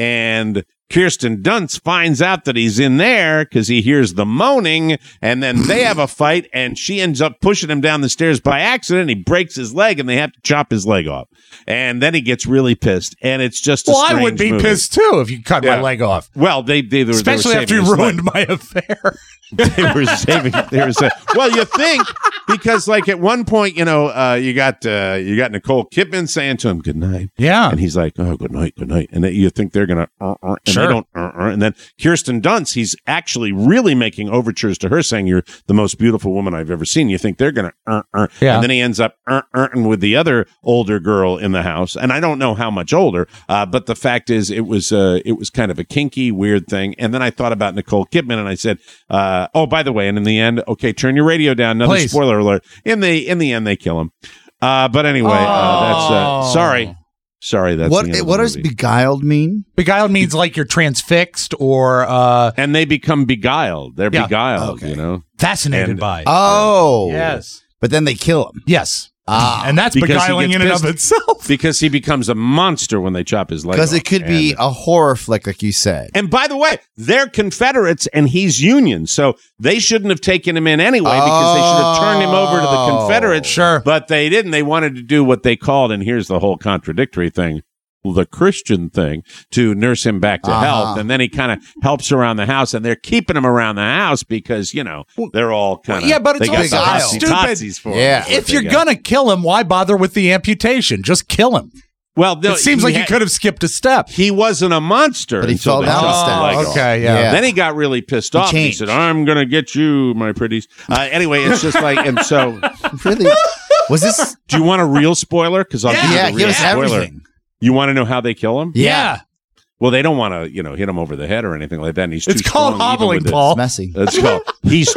And Kirsten Dunst finds out that he's in there because he hears the moaning, and then they have a fight, and she ends up pushing him down the stairs by accident. He breaks his leg, and they have to chop his leg off. And then he gets really pissed, and it's just a strange I would be movie. pissed too if you cut my leg off. Well, they were especially after you ruined my affair. They were saving. Well, you think because like at one point, you got Nicole Kidman saying to him good night. Yeah, and he's like, oh, good night, and then you think they're gonna and sure. they don't and then Kirsten Dunst, he's actually really making overtures to her, saying you're the most beautiful woman I've ever seen. You think they're gonna and then he ends up with the other older girl in the house, and I don't know how much older, but the fact is it was kind of a kinky, weird thing. And then I thought about Nicole Kidman, and I said, oh, by the way, and in the end, okay, turn your radio down. Another Please. Spoiler alert. In the end, they kill him. But anyway, that's sorry. That's what. the end of What the does movie. beguiled mean? Beguiled means like you're transfixed or and they become beguiled. They're beguiled. Okay. Fascinated by. Oh, yes. But then they kill him. Yes. Ah, and that's Because he beguiling gets in and of pissed. itself. Because he becomes a monster when they chop his leg off. Because it could be a horror flick, like you said. And by the way, they're Confederates and he's Union, so they shouldn't have taken him in anyway because they should have turned him over to the Confederates. Sure. But they didn't. They wanted to do what they called, and here's the whole contradictory thing, the Christian thing, to nurse him back to health. And then he kind of helps around the house, and they're keeping him around the house because, they're all kind of... Yeah, but it's they got also the stupid. Tootsies for him. Yeah. If you're going to kill him, why bother with the amputation? Just kill him. Well, no, It seems like you could have skipped a step. He wasn't a monster. But he until fell they down chopped a step. the leg off. Okay, yeah. Then he got really pissed off. He changed. said, I'm going to get you, my pretties. Anyway, it's just like, and so... Really? Was this? Do you want a real spoiler? Because I'll give you the real give us spoiler. everything. You want to know how they kill him? Yeah. Well, they don't want to, hit him over the head or anything like that. And he's too It's called strong, even hobbling, with the- Paul. It's messy. That's called. He's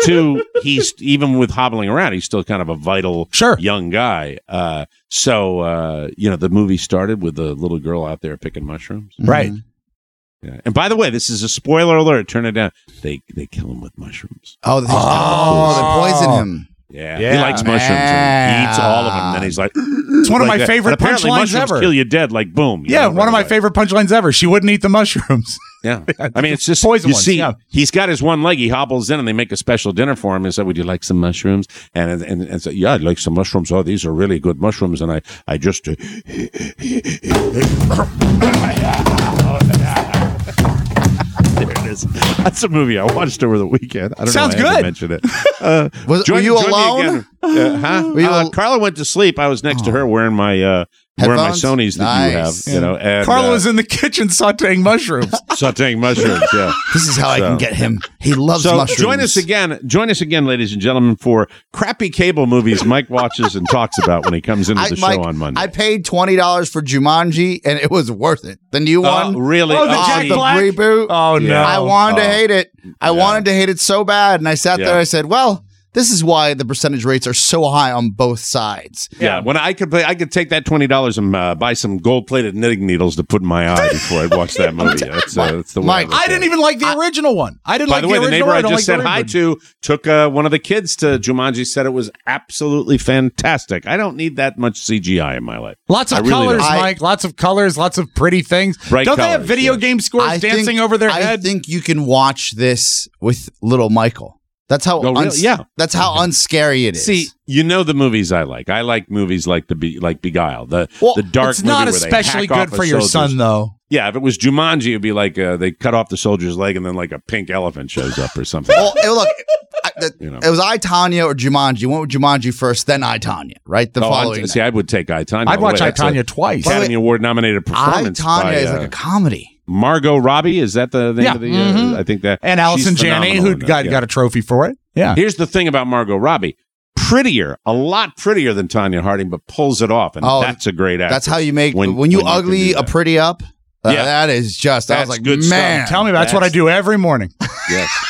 even with hobbling around, he's still kind of a vital young guy. So the movie started with the little girl out there picking mushrooms. Right. Yeah. And by the way, this is a spoiler alert. Turn it down. They kill him with mushrooms. Oh, they poison him. Yeah. He likes mushrooms and he eats all of them. And then he's like, It's one of my favorite apparently punchlines mushrooms ever. kill you dead, like boom. Yeah, one of my favorite punchlines ever. She wouldn't eat the mushrooms. Yeah. I mean, it's just, Poison you ones, see, yeah. he's got his one leg. He hobbles in and they make a special dinner for him and say, would you like some mushrooms? And so, yeah, I'd like some mushrooms. Oh, these are really good mushrooms. And I just... There it is. That's a movie I watched over the weekend. I don't Sounds know why I good. mentioned it. Were you alone? Huh? Were you Carla went to sleep. I was next to her wearing my Headphones? Sony's that Nice. you have. And, Carla was in the kitchen sauteing mushrooms. sauteing mushrooms. Yeah. This is how I can get him. He loves So mushrooms. join us again, ladies and gentlemen, for crappy cable movies Mike watches and talks about when he comes into the Mike, show on Monday. I paid $20 for Jumanji, and it was worth it. The new one, really? Oh, the Jack the Black? reboot. Oh, no. I wanted to hate it. I wanted to hate it so bad, and I sat there. I said, "Well, this is why the percentage rates are so high on both sides." Yeah, when I could take that $20 and buy some gold-plated knitting needles to put in my eye before I'd watch that movie. That's the way. Mike, I didn't even like the original one. I didn't By like the way, the original neighbor one. I don't just like said the hi reboot. to took one of the kids to Jumanji. Said it was absolutely fantastic. I don't need that much CGI in my life. Lots of I really colors, don't. Mike. Lots of colors. Lots of pretty things. Bright Don't they have colors, video yeah. game scores dancing over their head? I think you can watch this with little Michael. That's how that's how unscary it is. See, you know the movies I like. I like movies like Beguiled, the dark. It's not movie where they especially hack good off for a your soldier's- son, though. Yeah, if it was Jumanji, it'd be like they cut off the soldier's leg and then like a pink elephant shows up or something. Well, look, it was I, Tanya or Jumanji. Went with Jumanji first, then I, Tanya. Right, the following. See, I would take I, Tanya. I'd watch I, That's a Tanya twice. Academy Award nominated performance. I, Tanya by, is like a comedy. Margot Robbie, is that the name of the? I think that. And Allison she's Janney, phenomenal who in that, got a trophy for it. Yeah. Here's the thing about Margot Robbie. Prettier, a lot prettier than Tanya Harding, but pulls it off, and that's a great actor. That's how you make when you ugly a pretty up. That is just. I was like, good man, stuff. Tell me, that's what I do every morning. Yes, and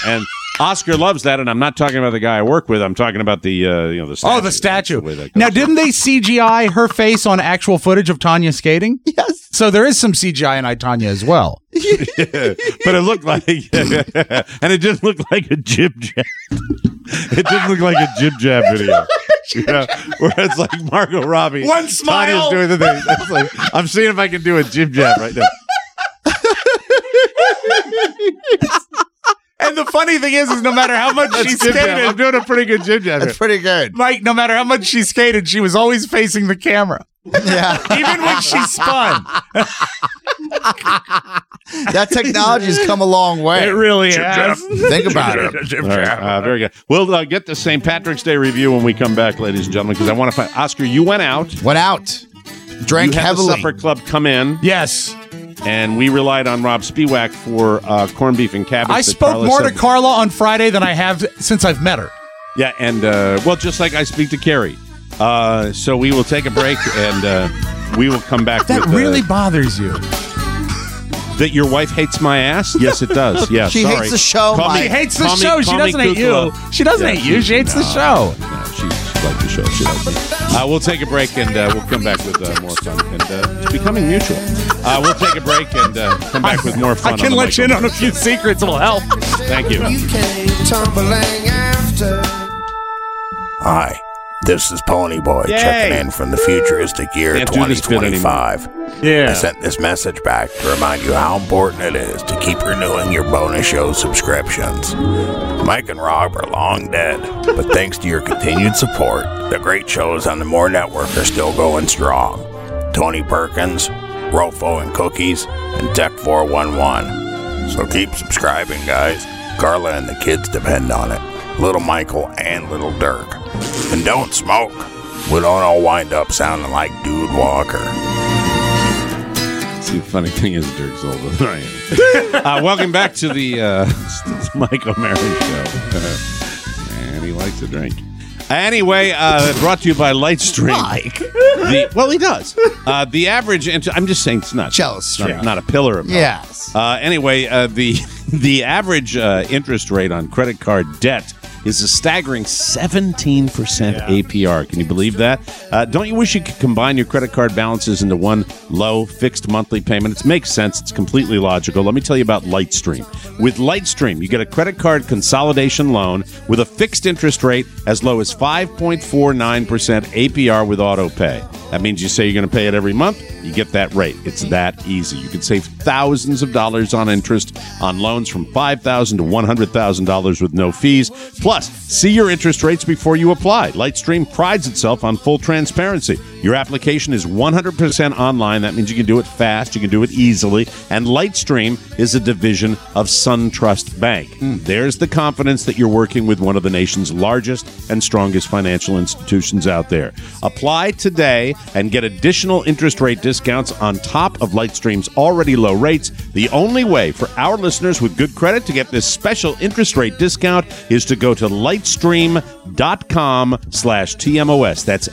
Oscar loves that, and I'm not talking about the guy I work with. I'm talking about the the statue. Oh, the statue. Now, didn't they CGI her face on actual footage of Tanya skating? Yes. So there is some CGI in I, Tanya as well. Yeah, but it looked like, and it didn't look like a jib jab. It didn't look like a jib jab video. Where it's like Margot Robbie. One smile. Tanya's doing the thing. It's like, I'm seeing if I can do a jib jab right now. And the funny thing is no matter how much she skated, I'm doing a pretty good jib jab. That's pretty good. Mike, no matter how much she skated, she was always facing the camera. Yeah. Even when she spun. That technology's come a long way. It really has. Think about it. Right, very good. We'll get the St. Patrick's Day review when we come back, ladies and gentlemen, because I want to find Oscar. You went out. Drank you had heavily. The supper club come in. Yes. And we relied on Rob Spiewak for corned beef and cabbage. I spoke more to Carla on Friday than I have since I've met her. Yeah, and just like I speak to Carrie. So we will take a break, and we will come back. That really bothers you. That your wife hates my ass? Yes, it does. Yeah, she hates the show. She hates the show. She doesn't hate you. She doesn't hate you. She hates the show. No, she likes the show. She likes me. We'll take a break, and we'll come back with more fun. And it's becoming mutual. We'll take a break and come back with more fun. I can let you in on a few secrets. It'll help. Thank you. You came tumbling after. Hi. This is Ponyboy checking in from the futuristic year 2025. I sent this message back to remind you how important it is to keep renewing your bonus show subscriptions. Mike and Rob are long dead, but thanks to your continued support, the great shows on the More Network are still going strong. Tony Perkins, Rofo and Cookies, and Tech 411. So keep subscribing, guys. Carla and the kids depend on it. Little Michael and Little Dirk. And don't smoke. We don't all wind up sounding like Dude Walker. See, the funny thing is Dirk's older than I am. Welcome back to the Mike O'Mara Show. And he likes to drink. Anyway, brought to you by Lightstream. Mike. He does. The average, I'm just saying it's not jealous, not a pillar of milk. Yes. Anyway, the average interest rate on credit card debt is a staggering 17% APR. Can you believe that? Don't you wish you could combine your credit card balances into one low fixed monthly payment? It makes sense. It's completely logical. Let me tell you about Lightstream. With Lightstream, you get a credit card consolidation loan with a fixed interest rate as low as 5.49% APR with auto pay. That means you say you're going to pay it every month, you get that rate. It's that easy. You can save thousands of dollars on interest on loans from $5,000 to $100,000 with no fees. Plus, see your interest rates before you apply. Lightstream prides itself on full transparency. Your application is 100% online. That means you can do it fast, you can do it easily. And Lightstream is a division of SunTrust Bank. There's the confidence that you're working with one of the nation's largest and strongest financial institutions out there. Apply today and get additional interest rate discounts on top of Lightstream's already low rates. The only way for our listeners with good credit to get this special interest rate discount is to go to lightstream.com/TMOS. That's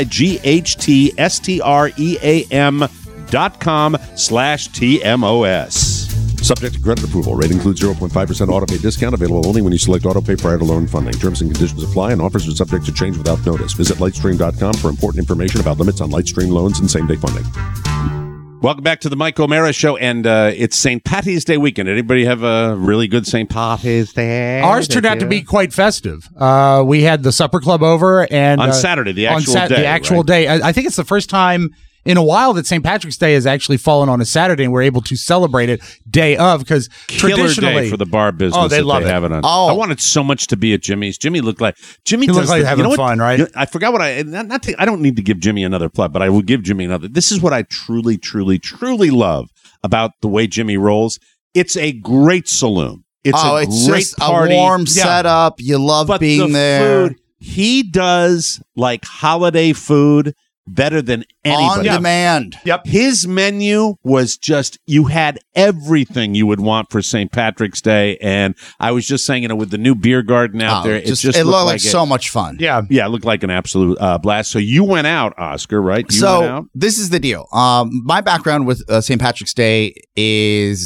lightstream.com/TMOS. Subject to credit approval. Rate includes 0.5% auto pay discount. Available only when you select auto pay prior to loan funding. Terms and conditions apply, and offers are subject to change without notice. Visit lightstream.com for important information about limits on Lightstream loans and same-day funding. Welcome back to the Mike O'Mara Show, and it's St. Patty's Day weekend. Anybody have a really good St. Patty's Day? Ours turned out to be quite festive. We had the supper club over, and on Saturday, the actual day. The actual day. I think it's the first time in a while that St. Patrick's Day has actually fallen on a Saturday, and we're able to celebrate it day of, because traditionally day for the bar business. They love it. Have it on. I wanted so much to be at Jimmy's. Jimmy looked like having fun, right? I forgot what I don't need to give Jimmy another plug, but I will give Jimmy another. This is what I truly, truly, truly love about the way Jimmy rolls. It's a great saloon. It's a great just party. A warm setup. You love being there. Food, he does like holiday food better than anybody. On demand. Yep. His menu was just, you had everything you would want for St. Patrick's Day. And I was just saying, with the new beer garden out there, it looked like so much fun. Yeah. Yeah, it looked like an absolute blast. So you went out, Oscar, right? This is the deal. My background with St. Patrick's Day is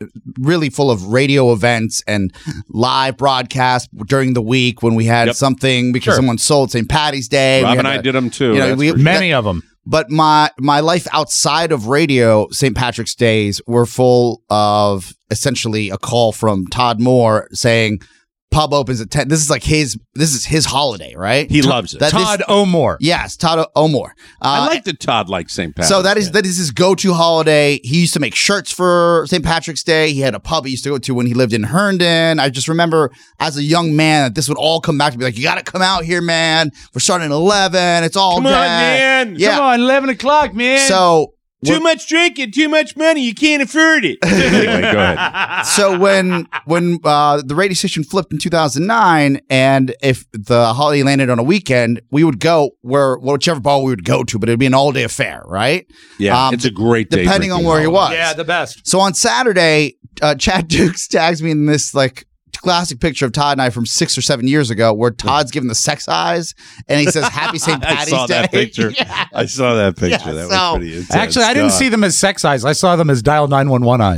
really full of radio events and live broadcasts during the week when we had something because someone sold St. Patty's Day. Rob and I did them too. Many of them. But my life outside of radio, St. Patrick's Days, were full of essentially a call from Todd Moore saying, pub opens at 10. This is his holiday, right? He loves it. Todd O'More. Yes, Todd O'More. I like that Todd likes St. Patrick's. So that is his go-to holiday. He used to make shirts for St. Patrick's Day. He had a pub he used to go to when he lived in Herndon. I just remember as a young man that this would all come back to be like, you got to come out here, man. We're starting at 11. It's all Come on, man. Yeah. Come on, 11 o'clock, man. So too much drinking, too much money. You can't afford it. Anyway, go ahead. So when the radio station flipped in 2009, and if the holiday landed on a weekend, we would go whichever bar we would go to, but it'd be an all-day affair, right? Yeah, it's a great day. Depending on where he was. Yeah, the best. So on Saturday, Chad Dukes tags me in this classic picture of Todd and I from 6 or 7 years ago where Todd's giving the sex eyes and he says happy St. Patty's Day. I saw that picture. Yes. I saw that picture. Yeah, that was pretty intense. Actually, I didn't see them as sex eyes. I saw them as dial 911 eyes.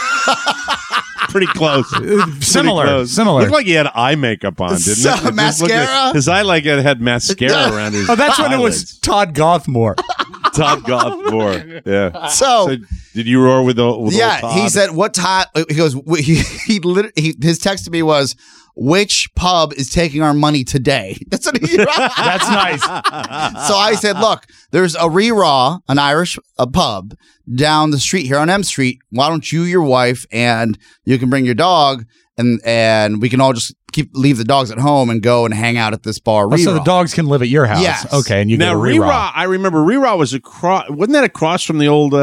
Pretty close. Similar. Looked like he had eye makeup on, didn't it? Mascara? His eye had mascara around his that's when it was eyelids. Todd Gothmore. Todd Gothmore. Yeah. So did you roar with old Todd? He said, what time? He goes, his text to me was, which pub is taking our money today? That's what he That's nice. So I said, look, there's a Re-Raw, an Irish pub down the street here on M Street. Why don't you, your wife, and you can bring your dog, and we can all just leave the dogs at home and go and hang out at this bar. So the dogs can live at your house. Yes. Okay, and you now get a Re-Raw. I remember Re-Raw was wasn't that across from the old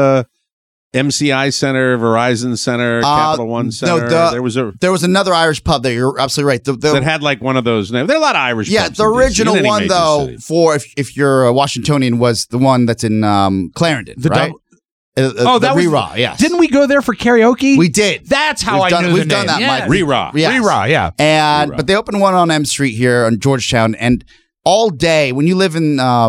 MCI Center, Verizon Center, Capital One Center? No, there was another Irish pub there. You're absolutely right. That had like one of those names. There are a lot of Irish Yeah, pubs the original one, though, for if you're a Washingtonian, was the one that's in Clarendon, right? That was Re-Raw, yes. Didn't we go there for karaoke? We did. That's how I knew We've the done name. that, Mike. Re-Raw. Yes. Re-Raw, yeah. But they opened one on M Street here in Georgetown, and all day, when you live in a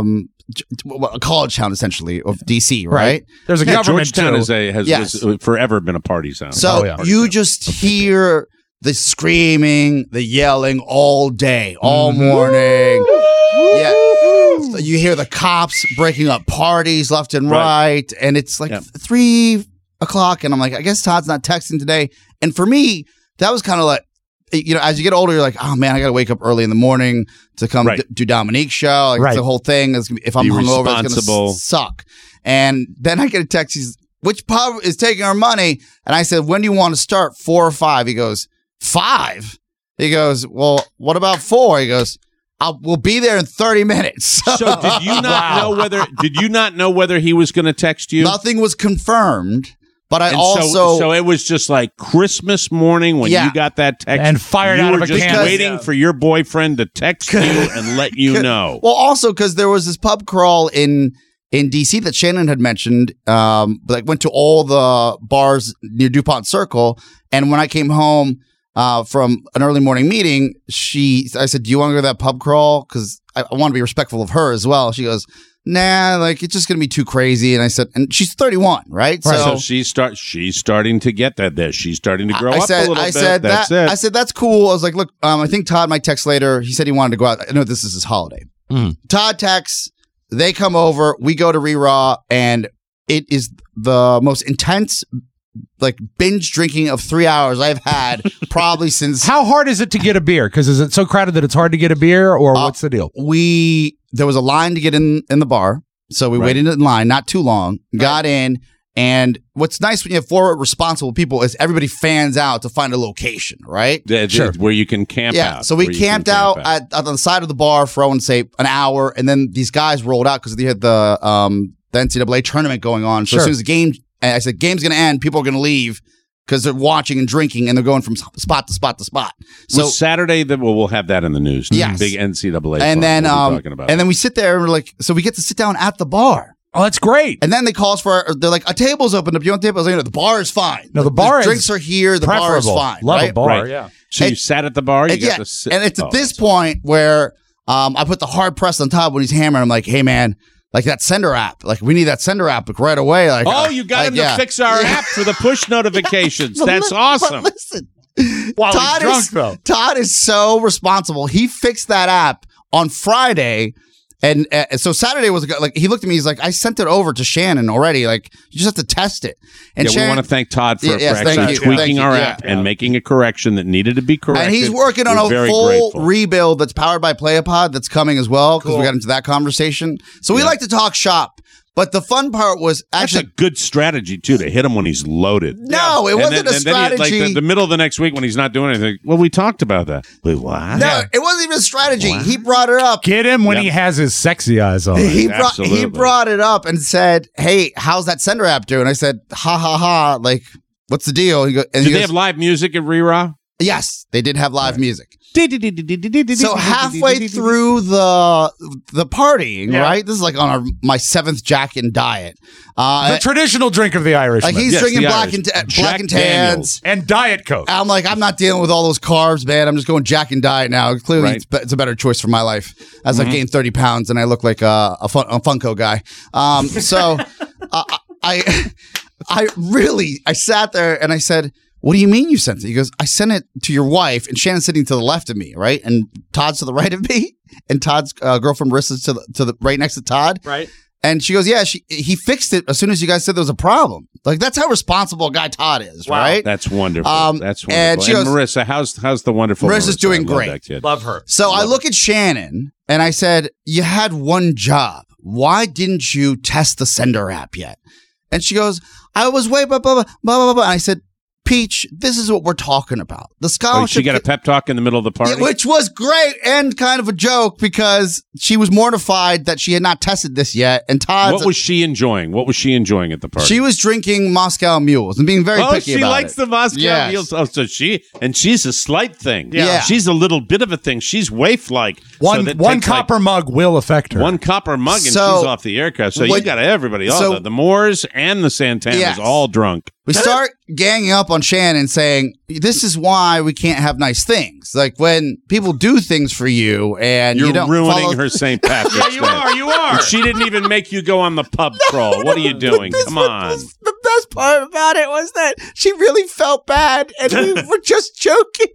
college town, essentially, of D.C., right? There's a government, Georgetown too. has forever been a party zone. So you just hear the screaming, the yelling all day, all morning. Yeah. You hear the cops breaking up parties left and right, and it's like 3 o'clock, and I'm like, I guess Todd's not texting today. And for me, that was kind of like, as you get older, you're like, oh man, I got to wake up early in the morning to come do Dominique's show. Like, it's the whole thing. If I'm hungover, it's going to suck. And then I get a text. He's, which pub is taking our money? And I said, when do you want to start? 4 or 5? He goes, 5? He goes, well, what about 4? He goes, we'll be there in 30 minutes. So did you not know whether? Did you not know whether he was going to text you? Nothing was confirmed. But so it was just like Christmas morning when you got that text and fired out of a can. You were just waiting for your boyfriend to text you and let you know. Well, also because there was this pub crawl in DC that Shannon had mentioned. Went to all the bars near DuPont Circle, and when I came home from an early morning meeting, I said, "Do you want to go to that pub crawl? Because I want to be respectful of her as well." She goes, nah, like it's just gonna be too crazy. And I said, and she's 31, right? So she's starting to get that there. She's starting to grow up a little bit. That's it. I said, that's cool. I was like, look, I think Todd might text later. He said he wanted to go out. I know this is his holiday. Todd texts, they come over, we go to Re-Raw, and it is the most intense binge drinking of 3 hours I've had probably since. How hard is it to get a beer? Because is it so crowded that it's hard to get a beer, or what's the deal? There was a line to get in the bar, so we waited in line, not too long, got in, and what's nice when you have 4 responsible people is everybody fans out to find a location, right? Sure. Where you can camp out. Yeah, so we camped out at the side of the bar for, I want to say, an hour, and then these guys rolled out because they had the NCAA tournament going on. So as soon as the game, and I said, game's going to end, people are going to leave because they're watching and drinking, and they're going from spot to spot to spot. So Saturday, we'll have that in the news. Yes. Big NCAA. And then, talking about and then we sit there and we're like, so we get to sit down at the bar. Oh, that's great. And then they call us they're like, a table's opened up. You want a table? I was like, the bar is fine. No, the bar drinks are here. The bar is fine. Love right? a bar, right. yeah. So you sat at the bar? You got to sit. And it's at this point where I put the hard press on top when he's hammering. I'm like, hey, man, like that sender app. Like we need that sender app like, right away. Like, you got him to fix our app for the push notifications. That's awesome. But listen, While Todd he's drunk, though. Todd is so responsible. He fixed that app on Friday. And so Saturday was like, he looked at me. He's like, I sent it over to Shannon already. Like, you just have to test it. And Shannon, we want to thank Todd for actually tweaking our app and making a correction that needed to be corrected. And he's working on a full rebuild that's powered by Playapod that's coming as well because we got into that conversation. So we like to talk shop. But the fun part was actually that's a good strategy too to hit him when he's loaded. No, it wasn't a strategy. Like the middle of the next week when he's not doing anything. Well, we talked about that. Wait, what? No, it wasn't even a strategy. What? He brought it up. Get him when he has his sexy eyes on. He brought it up and said, "Hey, how's that sender app doing?" I said, "Ha ha ha! Like, what's the deal?" He goes, Did they have live music at Reraw? Yes, they did have live music. So halfway through the partying, right? This is like on my 7th Jack and diet. The traditional drink of the Irish. Like he's drinking black and tans and Diet Coke. I'm like, I'm not dealing with all those carbs, man. I'm just going Jack and diet now. Clearly, it's a better choice for my life as I've gained 30 pounds and I look like a Funko guy. So I sat there and I said, "What do you mean you sent it?" He goes, "I sent it to your wife," and Shannon's sitting to the left of me, right? And Todd's to the right of me, and Todd's girlfriend Marissa's to the right next to Todd, right? And she goes, "Yeah, he fixed it as soon as you guys said there was a problem." Like that's how responsible a guy Todd is, right? That's wonderful. That's wonderful. And she goes, Marissa, how's the wonderful Marissa's Marissa? doing great. Love her. So I look at Shannon and I said, "You had one job. Why didn't you test the sender app yet?" And she goes, "I was way blah blah blah blah blah." And I said, "Peach, this is what we're talking about. The scholarship." She got a pep talk in the middle of the party? Which was great and kind of a joke because she was mortified that she had not tested this yet. And Todd, what was she enjoying? What was she enjoying at the party? She was drinking Moscow Mules and being very picky about it. Oh, she likes the Moscow Mules. Oh, so she's a slight thing. Yeah. She's a little bit of a thing. She's waif-like. One copper mug will affect her. One copper mug and she's off the aircraft. So you got everybody, all the Moors and the Santanas all drunk. We start ganging up on Shannon saying, this is why we can't have nice things. Like when people do things for you and you're you don't ruining her St. Patrick's Day. You are. And she didn't even make you go on the pub crawl. What are you doing? Come on. The best part about it was that she really felt bad and we were just joking.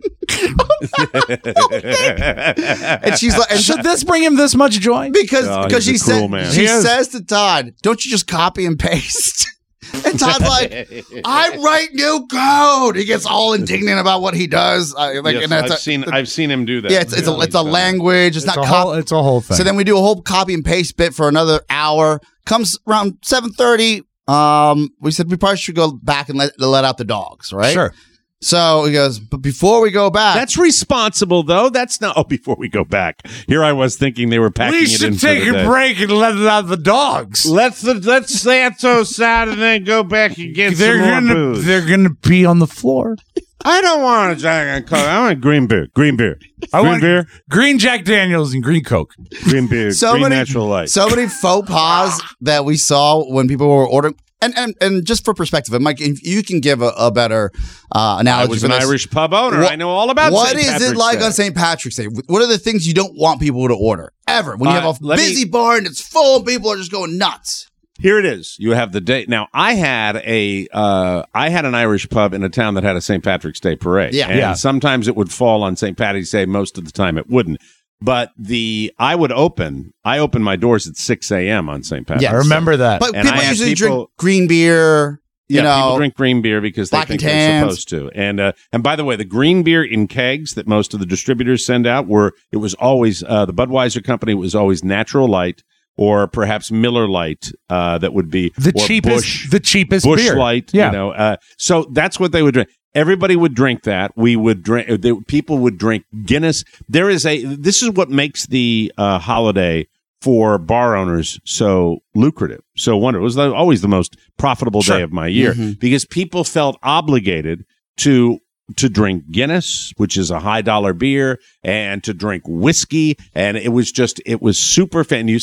And she's like, should this bring him this much joy? Because she says to Todd, "Don't you just copy and paste?" And Todd's like, "I write new code." He gets all indignant about what he does. I've seen him do that. Yeah, it's a language. It's not. It's a whole thing. So then we do a whole copy and paste bit for another hour. Comes around 7:30. We said we probably should go back and let out the dogs, right? Sure. So he goes, but before we go back, that's responsible though. That's not. Oh, before we go back, here I was thinking they were packing we it in. We should take a break and let out the dogs. Let's say it's so sad and then go back and get some more booze. They're gonna be on the floor. I don't want a Jack and Coke. I want green beer. I want green Jack Daniels and green Coke. Green beer. Green Natural Light. So many faux pas that we saw when people were ordering. And just for perspective, Mike, if you can give a better analogy. I was an Irish pub owner. I know all about what St. is it like on St. Patrick's Day? What are the things you don't want people to order ever when you have a busy bar and it's full and people are just going nuts? Here it is. You have the day. Now, I had an Irish pub in a town that had a St. Patrick's Day parade. And sometimes it would fall on St. Patty's Day. Most of the time it wouldn't. But I opened my doors at 6 a.m. on St. Patrick's Day. I remember that. But people usually drink green beer. People drink green beer because they think they're supposed to. And by the way, the green beer in kegs that most of the distributors send out it was always the Budweiser company was always Natural Light or perhaps Miller Light. That would be the cheapest Busch beer. Light. Yeah. So that's what they would drink. Everybody would drink that. We would drink. People would drink Guinness. This is what makes the holiday for bar owners so lucrative, so wonderful. It was always the most profitable day of my year because people felt obligated to drink Guinness, which is a high dollar beer, and to drink whiskey, and it was super fun. And you see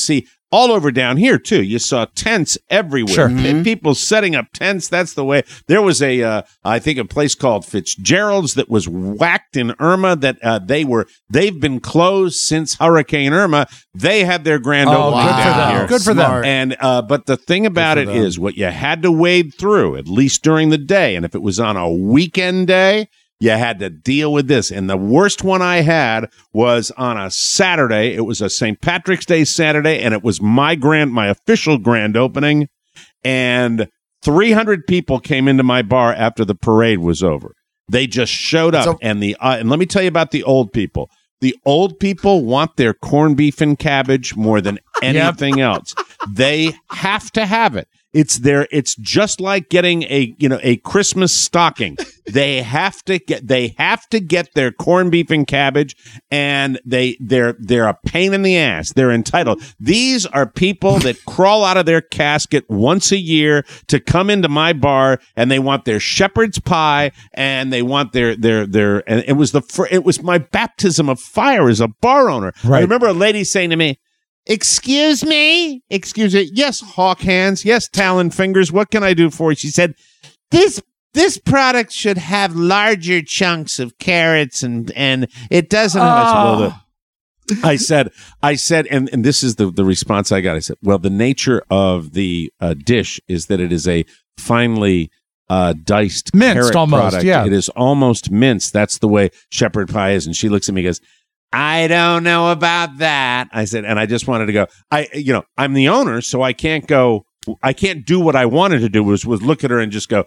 all over down here too. You saw tents everywhere. Sure. People setting up tents. That's the way. There was I think a place called Fitzgerald's that was whacked in Irma. That they've been closed since Hurricane Irma. They had their grand opening down here. Good for them. And but the thing about it is, what you had to wade through, at least during the day, and if it was on a weekend day, you had to deal with this. And the worst one I had was on a Saturday. It was a St. Patrick's Day Saturday, and it was my official grand opening. And 300 people came into my bar after the parade was over. They just showed up. And let me tell you about the old people. The old people want their corned beef and cabbage more than anything else. They have to have it. It's just like getting a Christmas stocking. They have to get their corned beef and cabbage, and they're a pain in the ass. They're entitled. These are people that crawl out of their casket once a year to come into my bar, and they want their shepherd's pie, and they want their and it was my baptism of fire as a bar owner. Right. I remember a lady saying to me, Excuse me. Yes, hawk hands. Yes, talon fingers. What can I do for you? She said, this product should have larger chunks of carrots and it doesn't have I said, and this is the response I got. I said, well, the nature of the dish is that it is a finely diced minced almost product. Yeah, it is almost minced. That's the way shepherd pie is. And she looks at me and goes, I don't know about that. I said, and I just wanted to go, I'm the owner, so I can't do what I wanted to do was look at her and just go,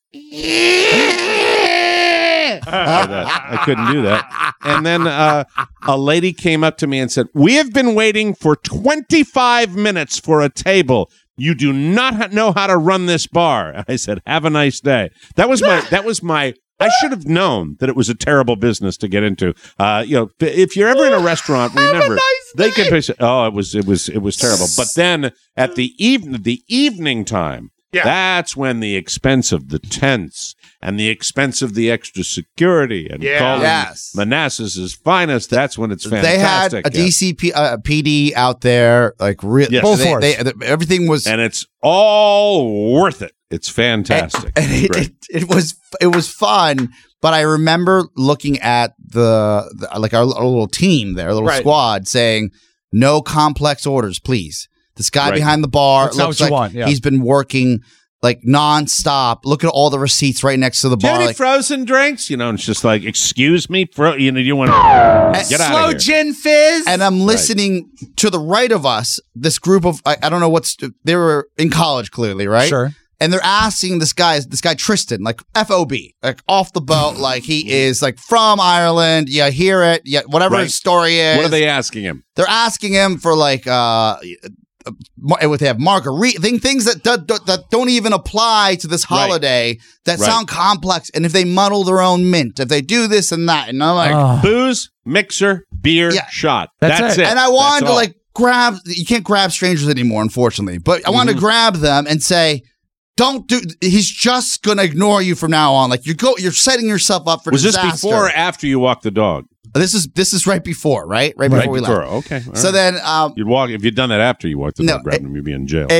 I couldn't do that. And then a lady came up to me and said, we have been waiting for 25 minutes for a table. You do not know how to run this bar. I said, have a nice day. That was my I should have known that it was a terrible business to get into. If you're ever in a restaurant, remember they can pay. Oh, it was terrible. But then at the evening time, that's when the expense of the tents and the expense of the extra security and calling Manassas' finest. That's when it's fantastic. They had a DC PD out there, like full force. Everything was, and it's all worth it. It's fantastic. And it was fun, but I remember looking at our little team there, squad, saying, no complex orders, please. This guy behind the bar looks like he's been working like nonstop. Look at all the receipts right next to the bar. Do you have any frozen drinks? And it's just like, excuse me, you want to get out of here. Slow gin fizz. And I'm listening to the right of us, this group of, I don't know they were in college clearly, right? Sure. And they're asking this guy Tristan, like FOB, like off the boat, like he is like from Ireland. You hear it, whatever his story is. What are they asking him? They're asking him for like, they have margarita, things that don't even apply to this holiday that sound complex. And if they muddle their own mint, if they do this and that, and I'm like, booze, mixer, beer, shot. That's it. And I wanted to like grab. You can't grab strangers anymore, unfortunately. But I wanted to grab them and say, don't do. He's just gonna ignore you from now on. Like you're setting yourself up for disaster. Was this before or after you walked the dog? This is right before, right before we left. Okay. So then you'd walk if you'd done that after you walked the dog, grabbed him, you'd be in jail.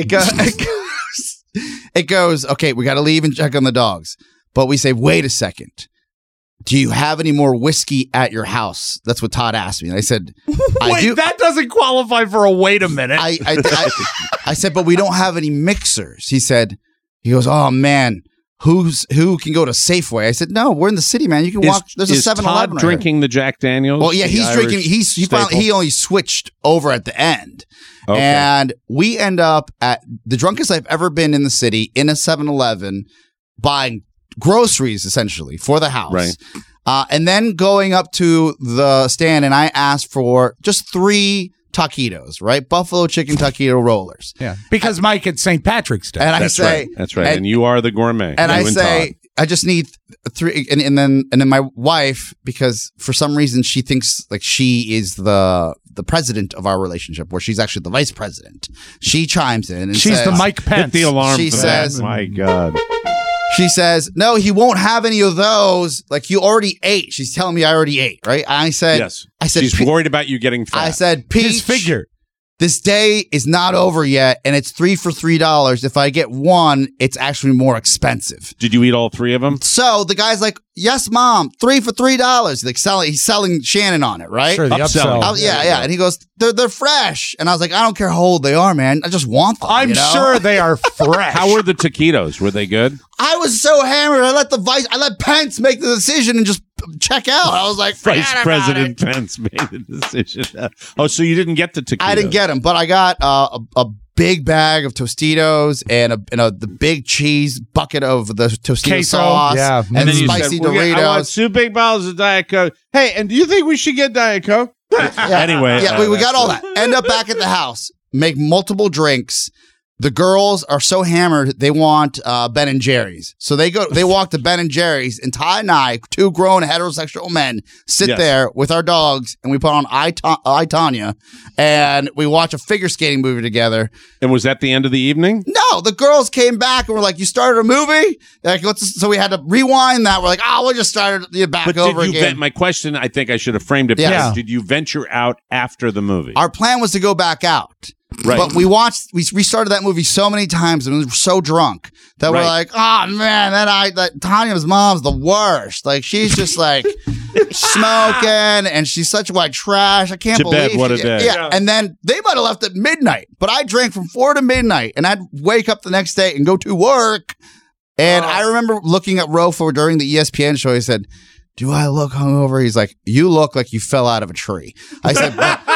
It goes. Okay, we got to leave and check on the dogs, but we say, wait a second. Do you have any more whiskey at your house? That's what Todd asked me. And I said, I do. That doesn't qualify for a wait a minute. I said, but we don't have any mixers. He goes, oh man, who can go to Safeway? I said, no, we're in the city, man. You can walk. There's a 7-Eleven. Todd drinking the Jack Daniels? Well, yeah, he's drinking. He only switched over at the end, and we end up at the drunkest I've ever been in the city in a 7-Eleven buying groceries essentially for the house, right? And then going up to the stand, and I asked for just 3 taquitos, right? Buffalo chicken taquito rollers. Yeah. Because Mike, it's St. Patrick's Day. And That's right. And you are the gourmet. And I say, I just need 3. And then my wife, because for some reason she thinks like she is the president of our relationship, where she's actually the vice president. She chimes in and she's says, the Mike Pence. Hit the alarm. She says, my God. She says, no, he won't have any of those. Like, you already ate. She's telling me I already ate, right? And I said, yes. She's worried about you getting fat. I said, Peach. His figure. this day is not over yet, and it's 3 for $3. If I get one, it's actually more expensive. Did you eat all 3 of them? So the guy's like, yes, Mom, 3 for $3. He's selling Shannon on it, right? Sure, the upsell. Yeah. And he goes, they're fresh. And I was like, I don't care how old they are, man. I just want them. I'm sure they are fresh. How were the taquitos? Were they good? I was so hammered. I let Pence make the decision and just check out. I was like, Vice President Pence made the decision. Oh, so you didn't get the taquitos? I didn't get them, but I got a big bag of Tostitos and the big cheese bucket of the Tostito queso sauce. Yeah. And spicy Doritos. I want 2 big bottles of Diet Coke. Hey, and do you think we should get Diet Coke? Anyway. Yeah, we got all that. End up back at the house. Make multiple drinks. The girls are so hammered, they want Ben and Jerry's. So they walk to Ben and Jerry's, and Ty and I, 2 grown heterosexual men, sit there with our dogs, and we put on I, Tonya, and we watch a figure skating movie together. And was that the end of the evening? No, the girls came back and were like, you started a movie? Like, so we had to rewind that. We're like, we'll just start it back over again. My question, I think I should have framed it better. Yeah. Did you venture out after the movie? Our plan was to go back out. Right. But we restarted that movie so many times and we were so drunk that we're like, oh man, that Tanya's mom's the worst. Like, she's just like smoking and she's such white trash. I can't believe what a day. Yeah. And then they might have left at midnight, but I drank from 4 to midnight and I'd wake up the next day and go to work. And I remember looking at Rofo during the ESPN show. He said, do I look hungover? He's like, you look like you fell out of a tree. I said,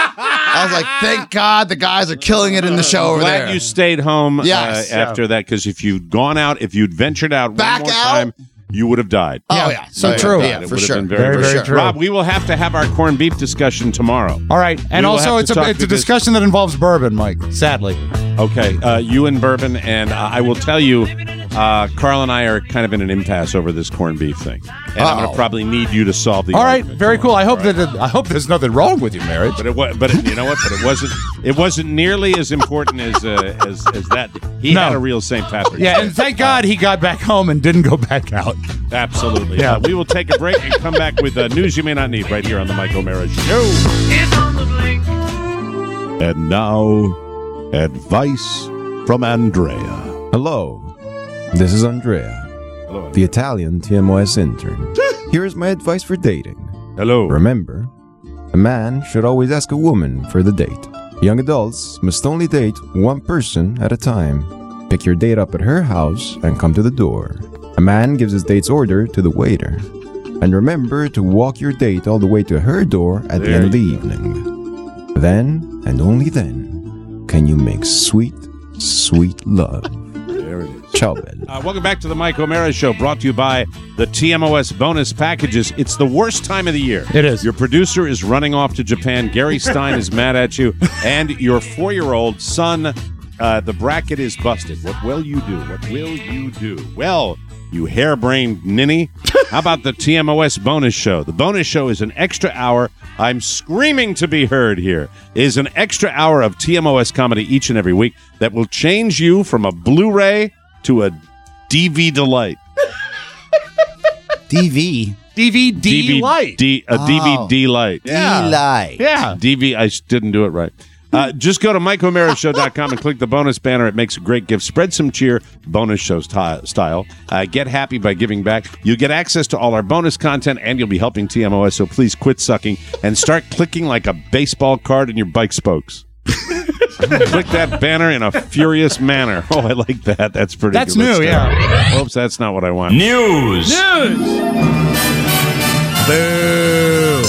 I was like, thank God the guys are killing it in the show over there. Glad you stayed home after that, because if you'd gone out, if you'd ventured out one more time, you would have died. Oh, yeah. So true. Yeah, for sure. Very true. Rob, we will have to have our corned beef discussion tomorrow. All right. And also, it's a discussion that involves bourbon, Mike, sadly. Okay. You and bourbon. And I will tell you, Carl and I are kind of in an impasse over this corned beef thing. And I'm going to probably need you to solve the argument. All right. Very cool. I hope there's nothing wrong with your marriage. But you know what? But it wasn't nearly as important as that. He had a real St. Patrick's Day. Yeah, and thank God he got back home and didn't go back out. Absolutely. Yeah. We will take a break and come back with news you may not need right here on the Mike O'Mara Show. It's on the blink. And now, advice from Andrea. Hello, this is Andrea, the Italian TMOS intern. Here is my advice for dating. Hello. Remember, a man should always ask a woman for the date. Young adults must only date one person at a time. Pick your date up at her house and come to the door. A man gives his date's order to the waiter. And remember to walk your date all the way to her door at the end of the evening. Then, and only then, can you make sweet, sweet love. There it is. Ciao, bello. Welcome back to the Mike O'Mara Show, brought to you by the TMOS bonus packages. It's the worst time of the year. It is. Your producer is running off to Japan. Gary Stein is mad at you. And your 4-year-old son, the bracket is busted. What will you do? What will you do? Well, you harebrained ninny. How about the TMOS bonus show? The bonus show is an extra hour. I'm screaming to be heard here. It is an extra hour of TMOS comedy each and every week that will change you from a Blu-ray to a DV delight. DVD light. DVD light. Yeah. D-light. Yeah. DV. I didn't do it right. Just go to MikeO'MaraShow.com and click the bonus banner. It makes a great gift. Spread some cheer, bonus show style. Get happy by giving back. You get access to all our bonus content, and you'll be helping TMOS, so please quit sucking and start clicking like a baseball card in your bike spokes. Click that banner in a furious manner. Oh, I like that. That's pretty That's good. new, yeah. Oops, that's not what I want. News. Boo.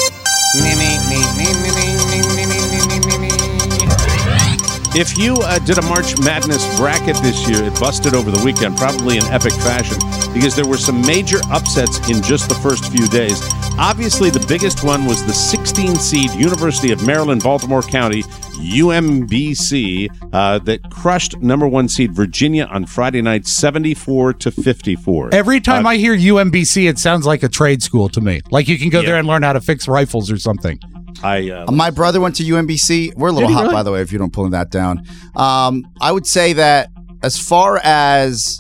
If you did a March Madness bracket this year, it busted over the weekend, probably in epic fashion, because there were some major upsets in just the first few days. Obviously, the biggest one was the 16-seed University of Maryland, Baltimore County, UMBC, that crushed number 1 seed Virginia on Friday night, 74-54. Every time I hear UMBC, it sounds like a trade school to me. Like you can go there and learn how to fix rifles or something. My brother went to UMBC. We're a little hot, by the way, if you don't pull that down. I would say that as far as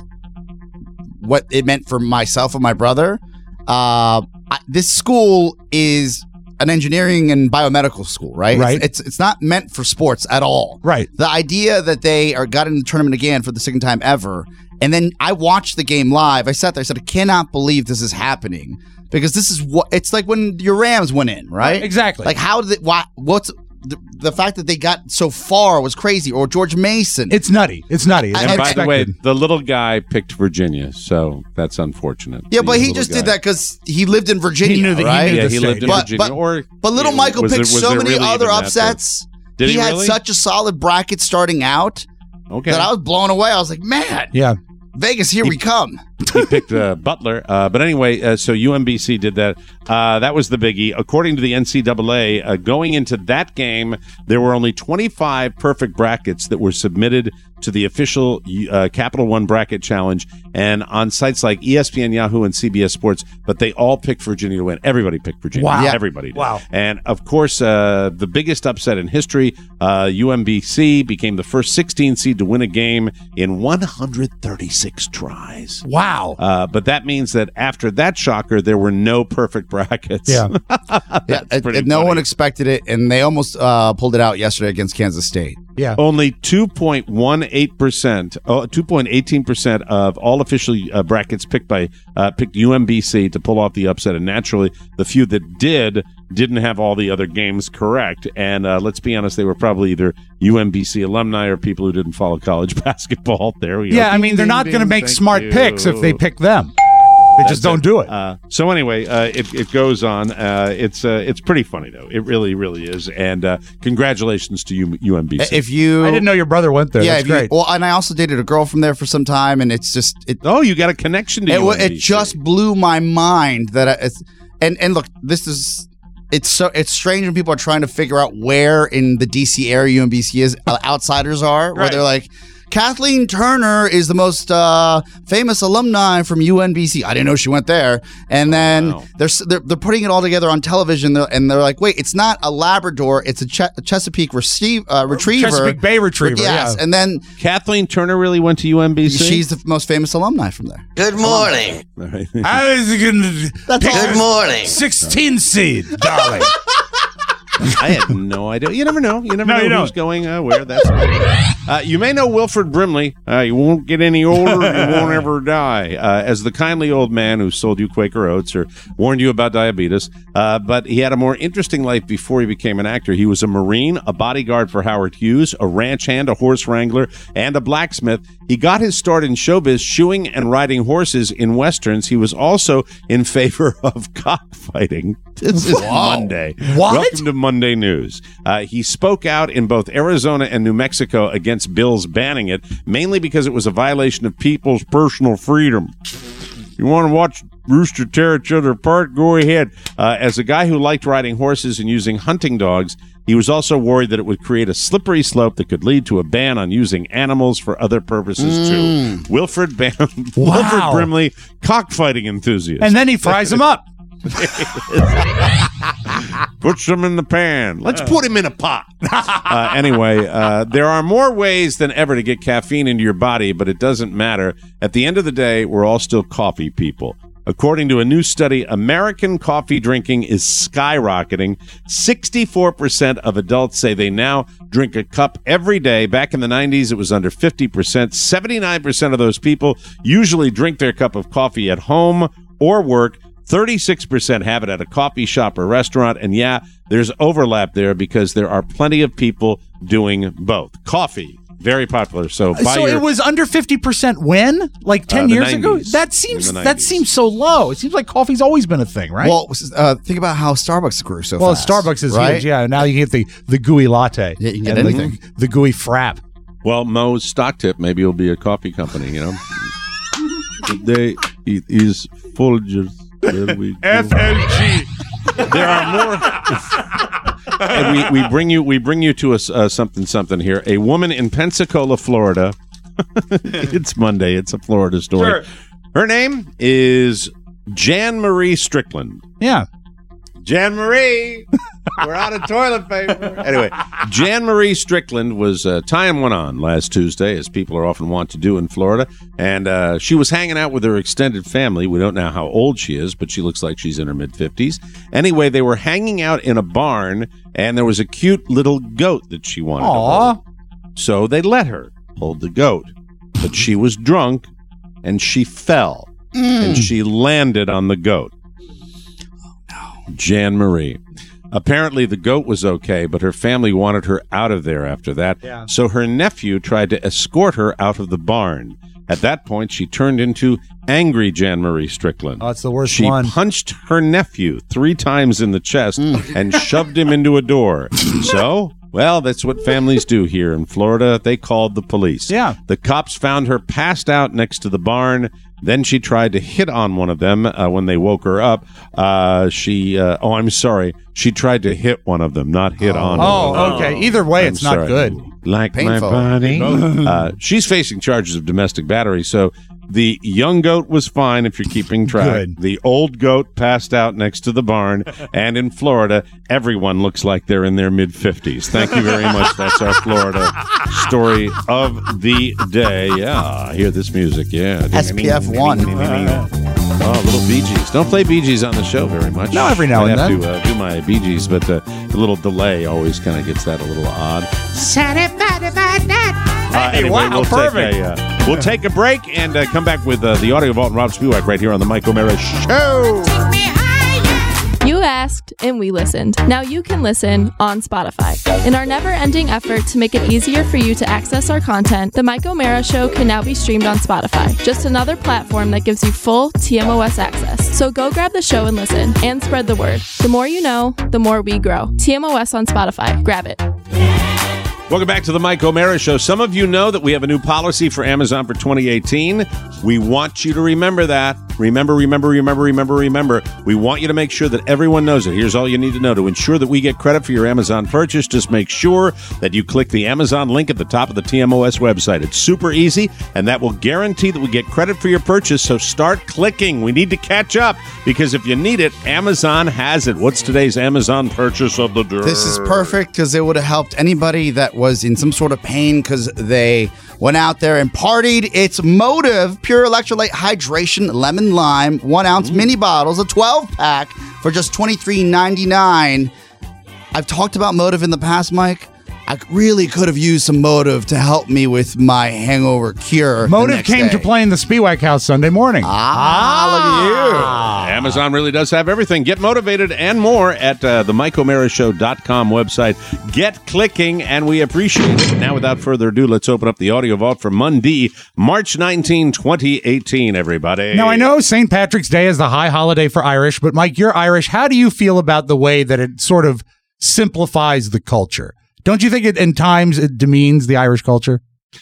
what it meant for myself and my brother, this school is an engineering and biomedical school, right? Right. It's not meant for sports at all. Right. The idea that they got in the tournament again for the second time ever, and then I watched the game live. I sat there. I said, I cannot believe this is happening because this is what it's like when your Rams went in, right? Exactly. Like how did what's the fact that they got so far was crazy. Or George Mason. It's nutty. It's nutty. And by the way, the little guy picked Virginia, so that's unfortunate. Yeah, but he just did that because he lived in Virginia, He knew right? He lived in Virginia. But little Michael was picked there- was so there many really other even that upsets. Did he had really? such a solid bracket starting out that I was blown away. I was like, man, Yeah. Vegas, here we come. He picked Butler. But anyway, so UMBC did that. That was the biggie. According to the NCAA, going into that game, there were only 25 perfect brackets that were submitted to the official Capital One Bracket Challenge and on sites like ESPN, Yahoo, and CBS Sports, but they all picked Virginia to win. Everybody picked Virginia. Wow. Everybody did. Wow. And, of course, the biggest upset in history, UMBC became the first 16 seed to win a game in 136 tries. Wow. But that means that after that shocker, there were no perfect brackets. Yeah. No one expected it, and they almost pulled it out yesterday against Kansas State. Yeah. Only 2.18% of all official brackets picked UMBC to pull off the upset, and naturally, the few that didn't have all the other games correct. And let's be honest, they were probably either UMBC alumni or people who didn't follow college basketball. There we go. Yeah, I mean, they're not going to make smart picks if they pick them. They just don't do it. So anyway, it goes on. It's pretty funny though. It really, really is. And congratulations to UMBC. I didn't know your brother went there. Yeah, That's great. And I also dated a girl from there for some time, and it's just you got a connection to UMBC. It just blew my mind that and look, this is. It's strange when people are trying to figure out where in the DC area UMBC is. Outsiders are where they're like, Kathleen Turner is the most famous alumni from UNBC. I didn't know she went there. And then they're putting it all together on television, and they're like, wait, it's not a Labrador, it's a Chesapeake retriever. Chesapeake Bay retriever. Yes, yeah. And then Kathleen Turner really went to UMBC. She's the most famous alumni from there. Good morning. I was going to Good morning. 16 seed, darling. I had no idea. You never know. You never know who's going where. That's you may know Wilfred Brimley. You won't get any older. You won't ever die. As the kindly old man who sold you Quaker Oats or warned you about diabetes. But he had a more interesting life before he became an actor. He was a Marine, a bodyguard for Howard Hughes, a ranch hand, a horse wrangler, and a blacksmith. He got his start in showbiz shoeing and riding horses in westerns. He was also in favor of cockfighting. This is Monday. What? Welcome to Monday News. He spoke out in both Arizona and New Mexico against bills banning it, mainly because it was a violation of people's personal freedom. You want to watch rooster tear each other apart? Go ahead. As a guy who liked riding horses and using hunting dogs, he was also worried that it would create a slippery slope that could lead to a ban on using animals for other purposes, too. Wilfred Brimley, cockfighting enthusiast. And then he fries them up. Puts them in the pan. Let's put him in a pot. Anyway, there are more ways than ever to get caffeine into your body, but it doesn't matter. At the end of the day, we're all still coffee people. According to a new study, American coffee drinking is skyrocketing. 64% of adults say they now drink a cup every day. Back in the 90s, it was under 50%. 79% of those people usually drink their cup of coffee at home or work. 36% have it at a coffee shop or restaurant. And yeah, there's overlap there because there are plenty of people doing both. Coffee, very popular. So it was under 50% when? Like 10 years 90s. ago? That seems so low. It seems like coffee's always been a thing, right? Well, think about how Starbucks grew so fast. Starbucks is right? huge, yeah. Now you get the gooey latte. Yeah, you can get anything. The gooey frap. Well, Moe's stock tip, maybe it'll be a coffee company, you know. Today it is Folgers. FLG. There are more. And we bring you to a something here. A woman in Pensacola, Florida. It's Monday. It's a Florida story. Sure. Her name is Jan Marie Strickland. Yeah. Jan Marie, we're out of toilet paper. Anyway, Jan Marie Strickland was tying one on last Tuesday, as people are often wont to do in Florida. And she was hanging out with her extended family. We don't know how old she is, but she looks like she's in her mid-50s. Anyway, they were hanging out in a barn, and there was a cute little goat that she wanted to hold. So they let her hold the goat. But she was drunk, and she fell, and she landed on the goat. Jan Marie. Apparently, the goat was okay, but her family wanted her out of there after that. Yeah. So her nephew tried to escort her out of the barn. At that point, she turned into angry Jan Marie Strickland. Oh, it's the worst one. She punched her nephew 3 times in the chest and shoved him into a door. So, well, that's what families do here in Florida. They called the police. Yeah. The cops found her passed out next to the barn. Then she tried to hit on one of them when they woke her up. I'm sorry. She tried to hit one of them, not hit on one. Oh, okay. Either way, it's not good. Like Painful. my body. She's facing charges of domestic battery, so the young goat was fine if you're keeping track. Good. The old goat passed out next to the barn, and in Florida, everyone looks like they're in their mid-50s. Thank you very much. That's our Florida story of the day. Yeah, I hear this music. Yeah. SPF 1. Oh, little Bee Gees. Don't play Bee Gees on the show very much. No, every now and then. I have to do my Bee Gees, but the little delay always kind of gets that a little odd. Anyway, wow, perfect. We'll take a break and come back with the audio vault and Rob Spewak right here on the Mike O'Mara Show. You asked, and we listened. Now you can listen on Spotify. In our never-ending effort to make it easier for you to access our content, The Mike O'Mara Show can now be streamed on Spotify. Just another platform that gives you full TMOS access. So go grab the show and listen, and spread the word. The more you know, the more we grow. TMOS on Spotify. Grab it. Welcome back to the Mike O'Mara Show. Some of you know that we have a new policy for Amazon for 2018. We want you to remember that. Remember. We want you to make sure that everyone knows it. Here's all you need to know. To ensure that we get credit for your Amazon purchase, just make sure that you click the Amazon link at the top of the TMOS website. It's super easy, and that will guarantee that we get credit for your purchase, so start clicking. We need to catch up, because if you need it, Amazon has it. What's today's Amazon purchase of the day? This is perfect, because it would have helped anybody that was in some sort of pain because they went out there and partied. It's Motive Pure Electrolyte Hydration Lemon Lime 1 ounce mini bottles, a 12-pack for just $23.99. I've talked about Motive in the past, Mike. I really could have used some Motive to help me with my hangover cure. Motive came to play in the Spewak house Sunday morning. Look at you. Amazon really does have everything. Get motivated and more at the MikeO'MaraShow.com website. Get clicking, and we appreciate it. Now, without further ado, let's open up the audio vault for Monday, March 19, 2018, everybody. Now, I know St. Patrick's Day is the high holiday for Irish, but Mike, you're Irish. How do you feel about the way that it sort of simplifies the culture? Don't you think in times it demeans the Irish culture?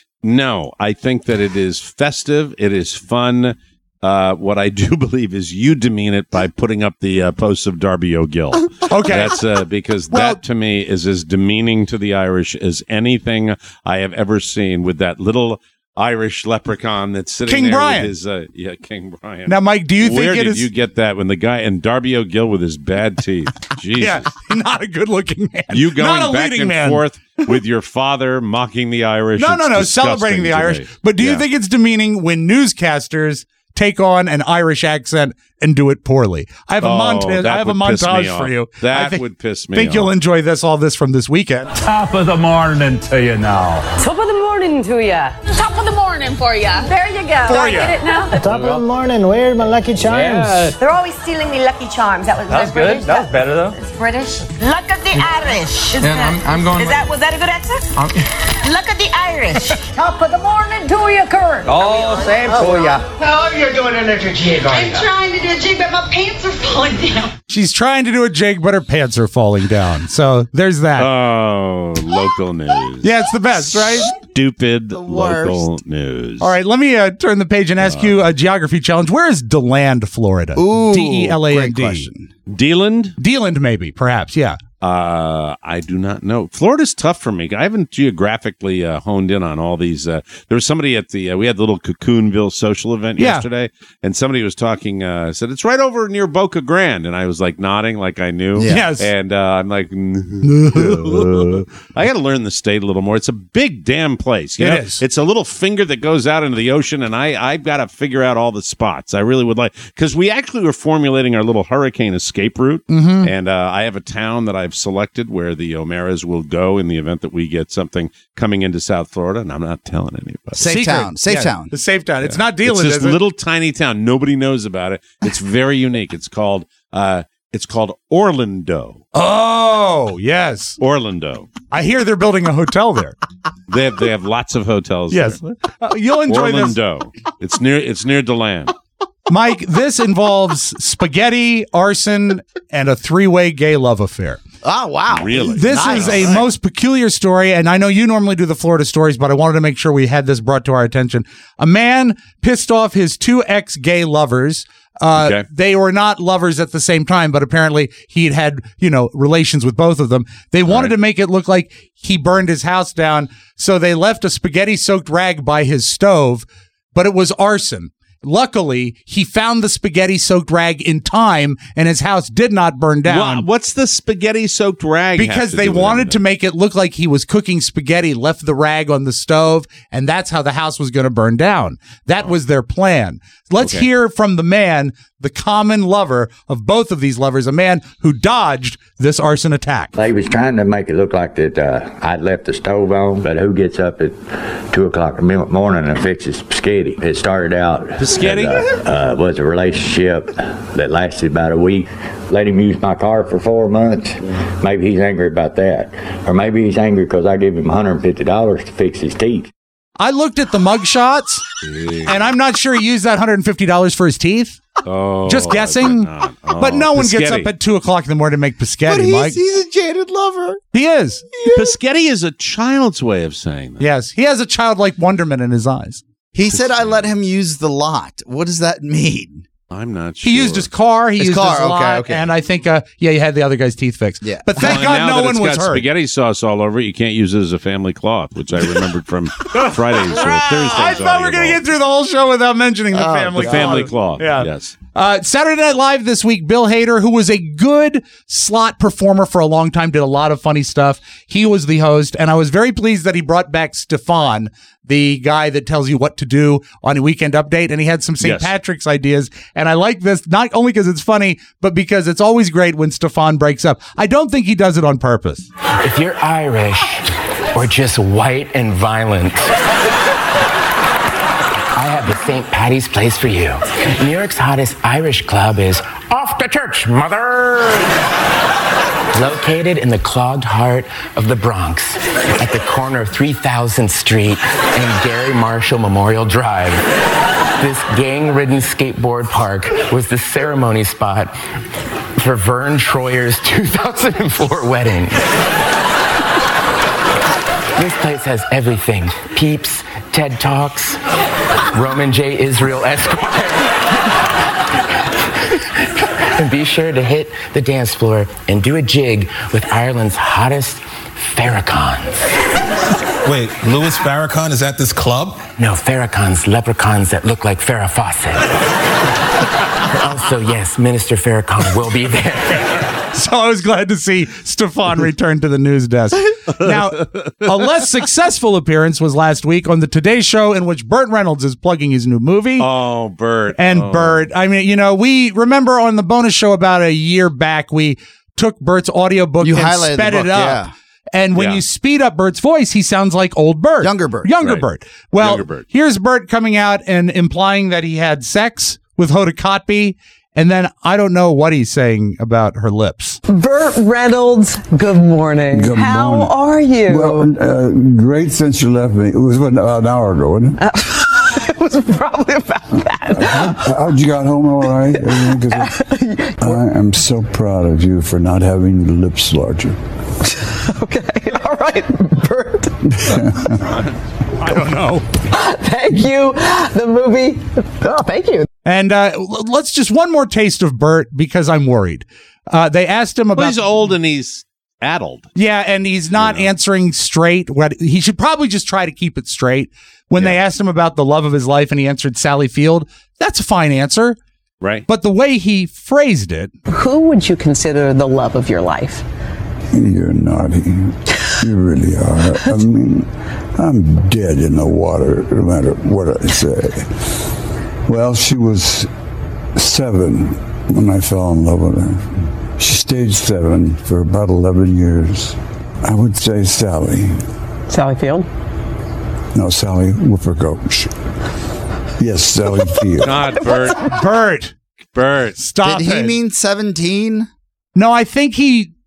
No, I think that it is festive. It is fun. What I do believe is you demean it by putting up the posts of Darby O'Gill. Okay. That's because that to me is as demeaning to the Irish as anything I have ever seen, with that little Irish leprechaun that's sitting King there Brian. with his King Brian. Now, Mike, do you think Where it did is? you get that when the guy and Darby O'Gill with his bad teeth? Jesus. Yeah, not a good-looking man. You Not going a back leading and man. forth with your father mocking the Irish. No, It's celebrating the disgusting Irish. to me. But do you Yeah. think it's demeaning when newscasters take on an Irish accent and do it poorly? I have a montage. that I have a would piss me montage off. for you. That would piss me think off. you'll enjoy all this from this weekend. Top of the morning to you now. Top of the morning to ya. Top of the morning for you. There you go. For Do I ya. get it now? Top of the morning. Where are my Lucky Charms? They're always stealing me Lucky Charms. That was good. British? That was better though. It's British. Look at the Irish. I'm going. Was that a good answer? Look at the Irish. Top of the morning to ya, Kurt. Oh, same to ya. Oh, you're doing a little jig, I'm trying to do a jig, but my pants are falling down. She's trying to do a jig, but her pants are falling down. So there's that. Oh, local news. Yeah, it's the best, right? Stupid local news. All right, let me turn the page and ask you a geography challenge. Where is DeLand, Florida? Ooh, DELAND. great question. Deland? Deland, maybe, perhaps, yeah. I do not know. Florida's tough for me. I haven't geographically honed in on all these. There was somebody at the we had the little Cocoonville social event yesterday, and somebody was talking. Said it's right over near Boca Grande, and I was like nodding like I knew. Yes, and I'm like, I got to learn the state a little more. It's a big damn place. You know? It is. It's a little finger that goes out into the ocean, and I've got to figure out all the spots. I really would like, because we actually were formulating our little hurricane escape route, and I have a town that I've selected where the O'Maras will go in the event that we get something coming into South Florida, and I'm not telling anybody. Safe town. The safe town. It's not dealing. It's this little tiny town. Nobody knows about it. It's very unique. It's called Orlando. Oh, yes. Orlando. I hear they're building a hotel there. They have lots of hotels. Yes. there. You'll enjoy Orlando. It's near DeLand. Mike, this involves spaghetti, arson, and a three-way gay love affair. Oh, wow. Really? This is a most peculiar story, and I know you normally do the Florida stories, but I wanted to make sure we had this brought to our attention. A man pissed off his two ex-gay lovers. They were not lovers at the same time, but apparently he'd had, relations with both of them. They wanted to make it look like he burned his house down, so they left a spaghetti-soaked rag by his stove, but it was arson. Luckily, he found the spaghetti-soaked rag in time, and his house did not burn down. What's the spaghetti-soaked rag? Because they wanted to make it look like he was cooking spaghetti, left the rag on the stove, and that's how the house was going to burn down. That was their plan. Let's hear from the man, the common lover of both of these lovers, a man who dodged this arson attack. They was trying to make it look like that I'd left the stove on, but who gets up at 2 o'clock in the morning and fixes spaghetti? It started out was a relationship that lasted about a week. Let him use my car for 4 months. Maybe he's angry about that. Or maybe he's angry because I gave him $150 to fix his teeth. I looked at the mug shots, and I'm not sure he used that $150 for his teeth. Oh, just guessing. But no one gets up at 2 o'clock in the morning to make pescetti, Mike. He's a jaded lover. He is. Pescetti is a child's way of saying that. Yes, he has a childlike wonderment in his eyes. He said I let him use the lot. What does that mean? I'm not sure. He used his car. He used his lot. And I think, he had the other guy's teeth fixed. Yeah. But thank God no one was got hurt. Spaghetti sauce all over it. You can't use it as a family cloth, which I remembered from Fridays or Thursdays. I thought we were going to get through the whole show without mentioning the family cloth. The family cloth. Yeah. Yes. Saturday Night Live this week, Bill Hader, who was a good slot performer for a long time, did a lot of funny stuff. He was the host, and I was very pleased that he brought back Stefan, the guy that tells you what to do on a Weekend Update, and he had some St. Patrick's ideas. And I like this not only because it's funny, but because it's always great when Stefan breaks up. I don't think he does it on purpose. If you're Irish or just white and violent, I have the St. Patty's Place for you. New York's hottest Irish club is Off the Church, Mother! Located in the clogged heart of the Bronx, at the corner of 3000th Street and Gary Marshall Memorial Drive. This gang-ridden skateboard park was the ceremony spot for Vern Troyer's 2004 wedding. This place has everything. Peeps, TED Talks, Roman J. Israel Esquire. And be sure to hit the dance floor and do a jig with Ireland's hottest Farrakhan's. Wait, Louis Farrakhan is at this club? No, Farrakhan's leprechauns that look like Farrah Fawcett. Also, yes, Minister Farrakhan will be there. So I was glad to see Stefan return to the news desk. Now, a less successful appearance was last week on the Today Show, in which Burt Reynolds is plugging his new movie. Oh, Burt. Burt. I mean, we remember on the bonus show about a year back, we took Burt's audiobook and sped it up. Yeah. And when you speed up Burt's voice, he sounds like old Burt. Younger Burt. Burt. Well, here's Burt coming out and implying that he had sex with Hoda Kotb. And then I don't know what he's saying about her lips. Burt Reynolds, good morning. How are you? Well, great since you left me. It was an hour ago, wasn't it? It was probably about that. How'd you got home all right? I am so proud of you for not having the lips larger. Okay, all right, Burt. I don't know. Thank you. The movie. Oh, thank you. And let's just one more taste of Burt because I'm worried. They asked him about. Well, he's old and he's addled. Yeah, and he's not answering straight. He should probably just try to keep it straight. When they asked him about the love of his life and he answered Sally Field, that's a fine answer. Right. But the way he phrased it. Who would you consider the love of your life? You're naughty. You really are. I mean, I'm dead in the water no matter what I say. Well, she was 7 when I fell in love with her. She stayed 7 for about 11 years. I would say Sally. Sally Field? No, Sally Whippercoach. Yes, Sally Field. God, Bert. Bert, stop Did it. he mean 17? No, I think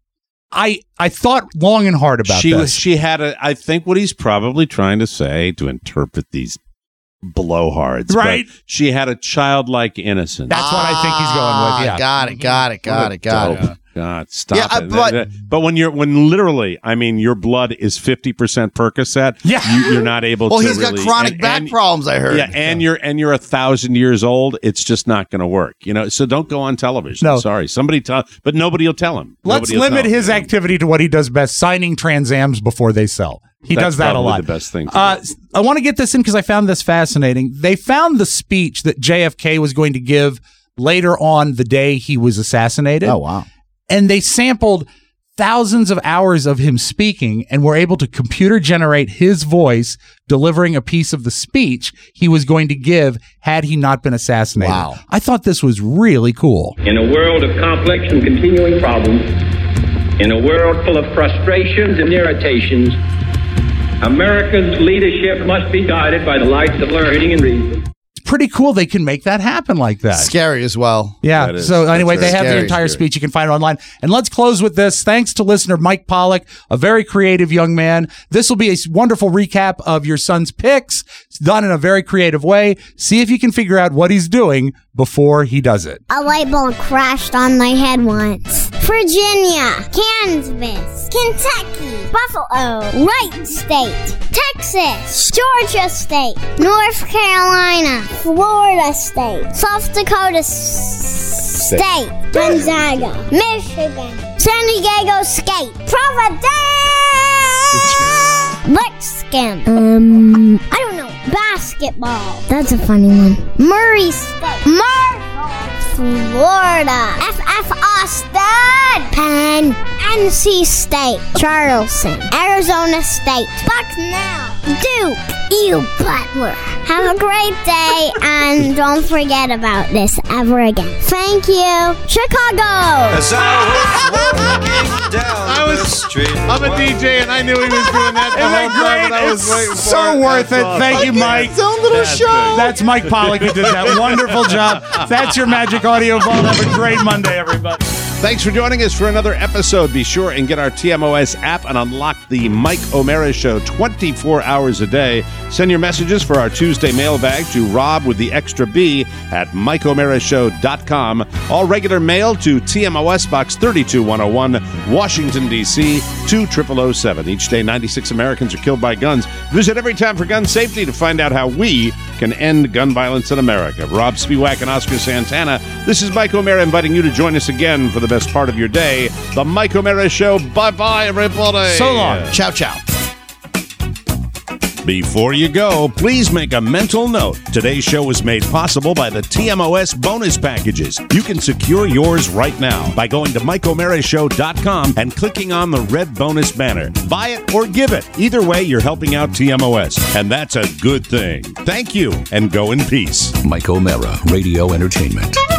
I thought long and hard about this. I think what he's probably trying to say to interpret these blowhards. Right. But she had a childlike innocence. That's what I think he's going with. Yeah. Got it. God, stop Yeah, it. But when literally, I mean, your blood is 50% Percocet. Yeah. You're not able Well, to he's really, got chronic back problems, I heard. Yeah, and you're 1,000 years old. It's just not going to work. So don't go on television. No. Sorry. but nobody will tell him. Let's limit his activity to what he does best, signing Trans Ams before they sell. He does that a lot. The best thing. I want to get this in because I found this fascinating. They found the speech that JFK was going to give later on the day he was assassinated. Oh, wow. And they sampled thousands of hours of him speaking and were able to computer generate his voice delivering a piece of the speech he was going to give had he not been assassinated. Wow. I thought this was really cool. In a world of complex and continuing problems, in a world full of frustrations and irritations, America's leadership must be guided by the lights of learning and reason. Pretty cool they can make that happen like that. Scary as well. Yeah. So anyway, they have the entire speech. You can find it online. And let's close with this. Thanks to listener Mike Pollock, a very creative young man. This will be a wonderful recap of your son's picks. It's done in a very creative way. See if you can figure out what he's doing before he does it. A light bulb crashed on my head once. Virginia, Kansas, Kentucky, Buffalo, Wright State, Texas, Georgia State, North Carolina, Florida State, South Dakota State, Gonzaga, Michigan, San Diego State, Providence, Lexington, I don't know, basketball. That's a funny one. Murray State, Florida, FF Austin, Penn, NC State, Charleston, Arizona State, Bucknell, Duke, you Butler. Have a great day and don't forget about this ever again. Thank you, Chicago. I'm a DJ and I knew he was doing that the whole time, and I was waiting for So it. worth it. That's Thank you, Mike. His own little show. That's Mike Pollock who did that. Wonderful job. That's your Magic Audio Vault. Have a great Monday, everybody. Thanks for joining us for another episode. Be sure and get our TMOS app and unlock the Mike O'Mara Show 24 hours a day. Send your messages for our Tuesday mailbag to Rob with the extra B at MikeO'MaraShow.com. All regular mail to TMOS Box 32101, Washington, D.C. 20007. Each day, 96 Americans are killed by guns. Visit Every Time for Gun Safety to find out how we can end gun violence in America. Rob Spiewak and Oscar Santana. This is Mike O'Mara inviting you to join us again for the best part of your day. The Mike O'Mara Show. Bye-bye, everybody. So long. Ciao, ciao. Before you go, please make a mental note. Today's show was made possible by the TMOS bonus packages. You can secure yours right now by going to MikeO'MaraShow.com and clicking on the red bonus banner. Buy it or give it. Either way, you're helping out TMOS, and that's a good thing. Thank you, and go in peace. Mike O'Mara, Radio Entertainment.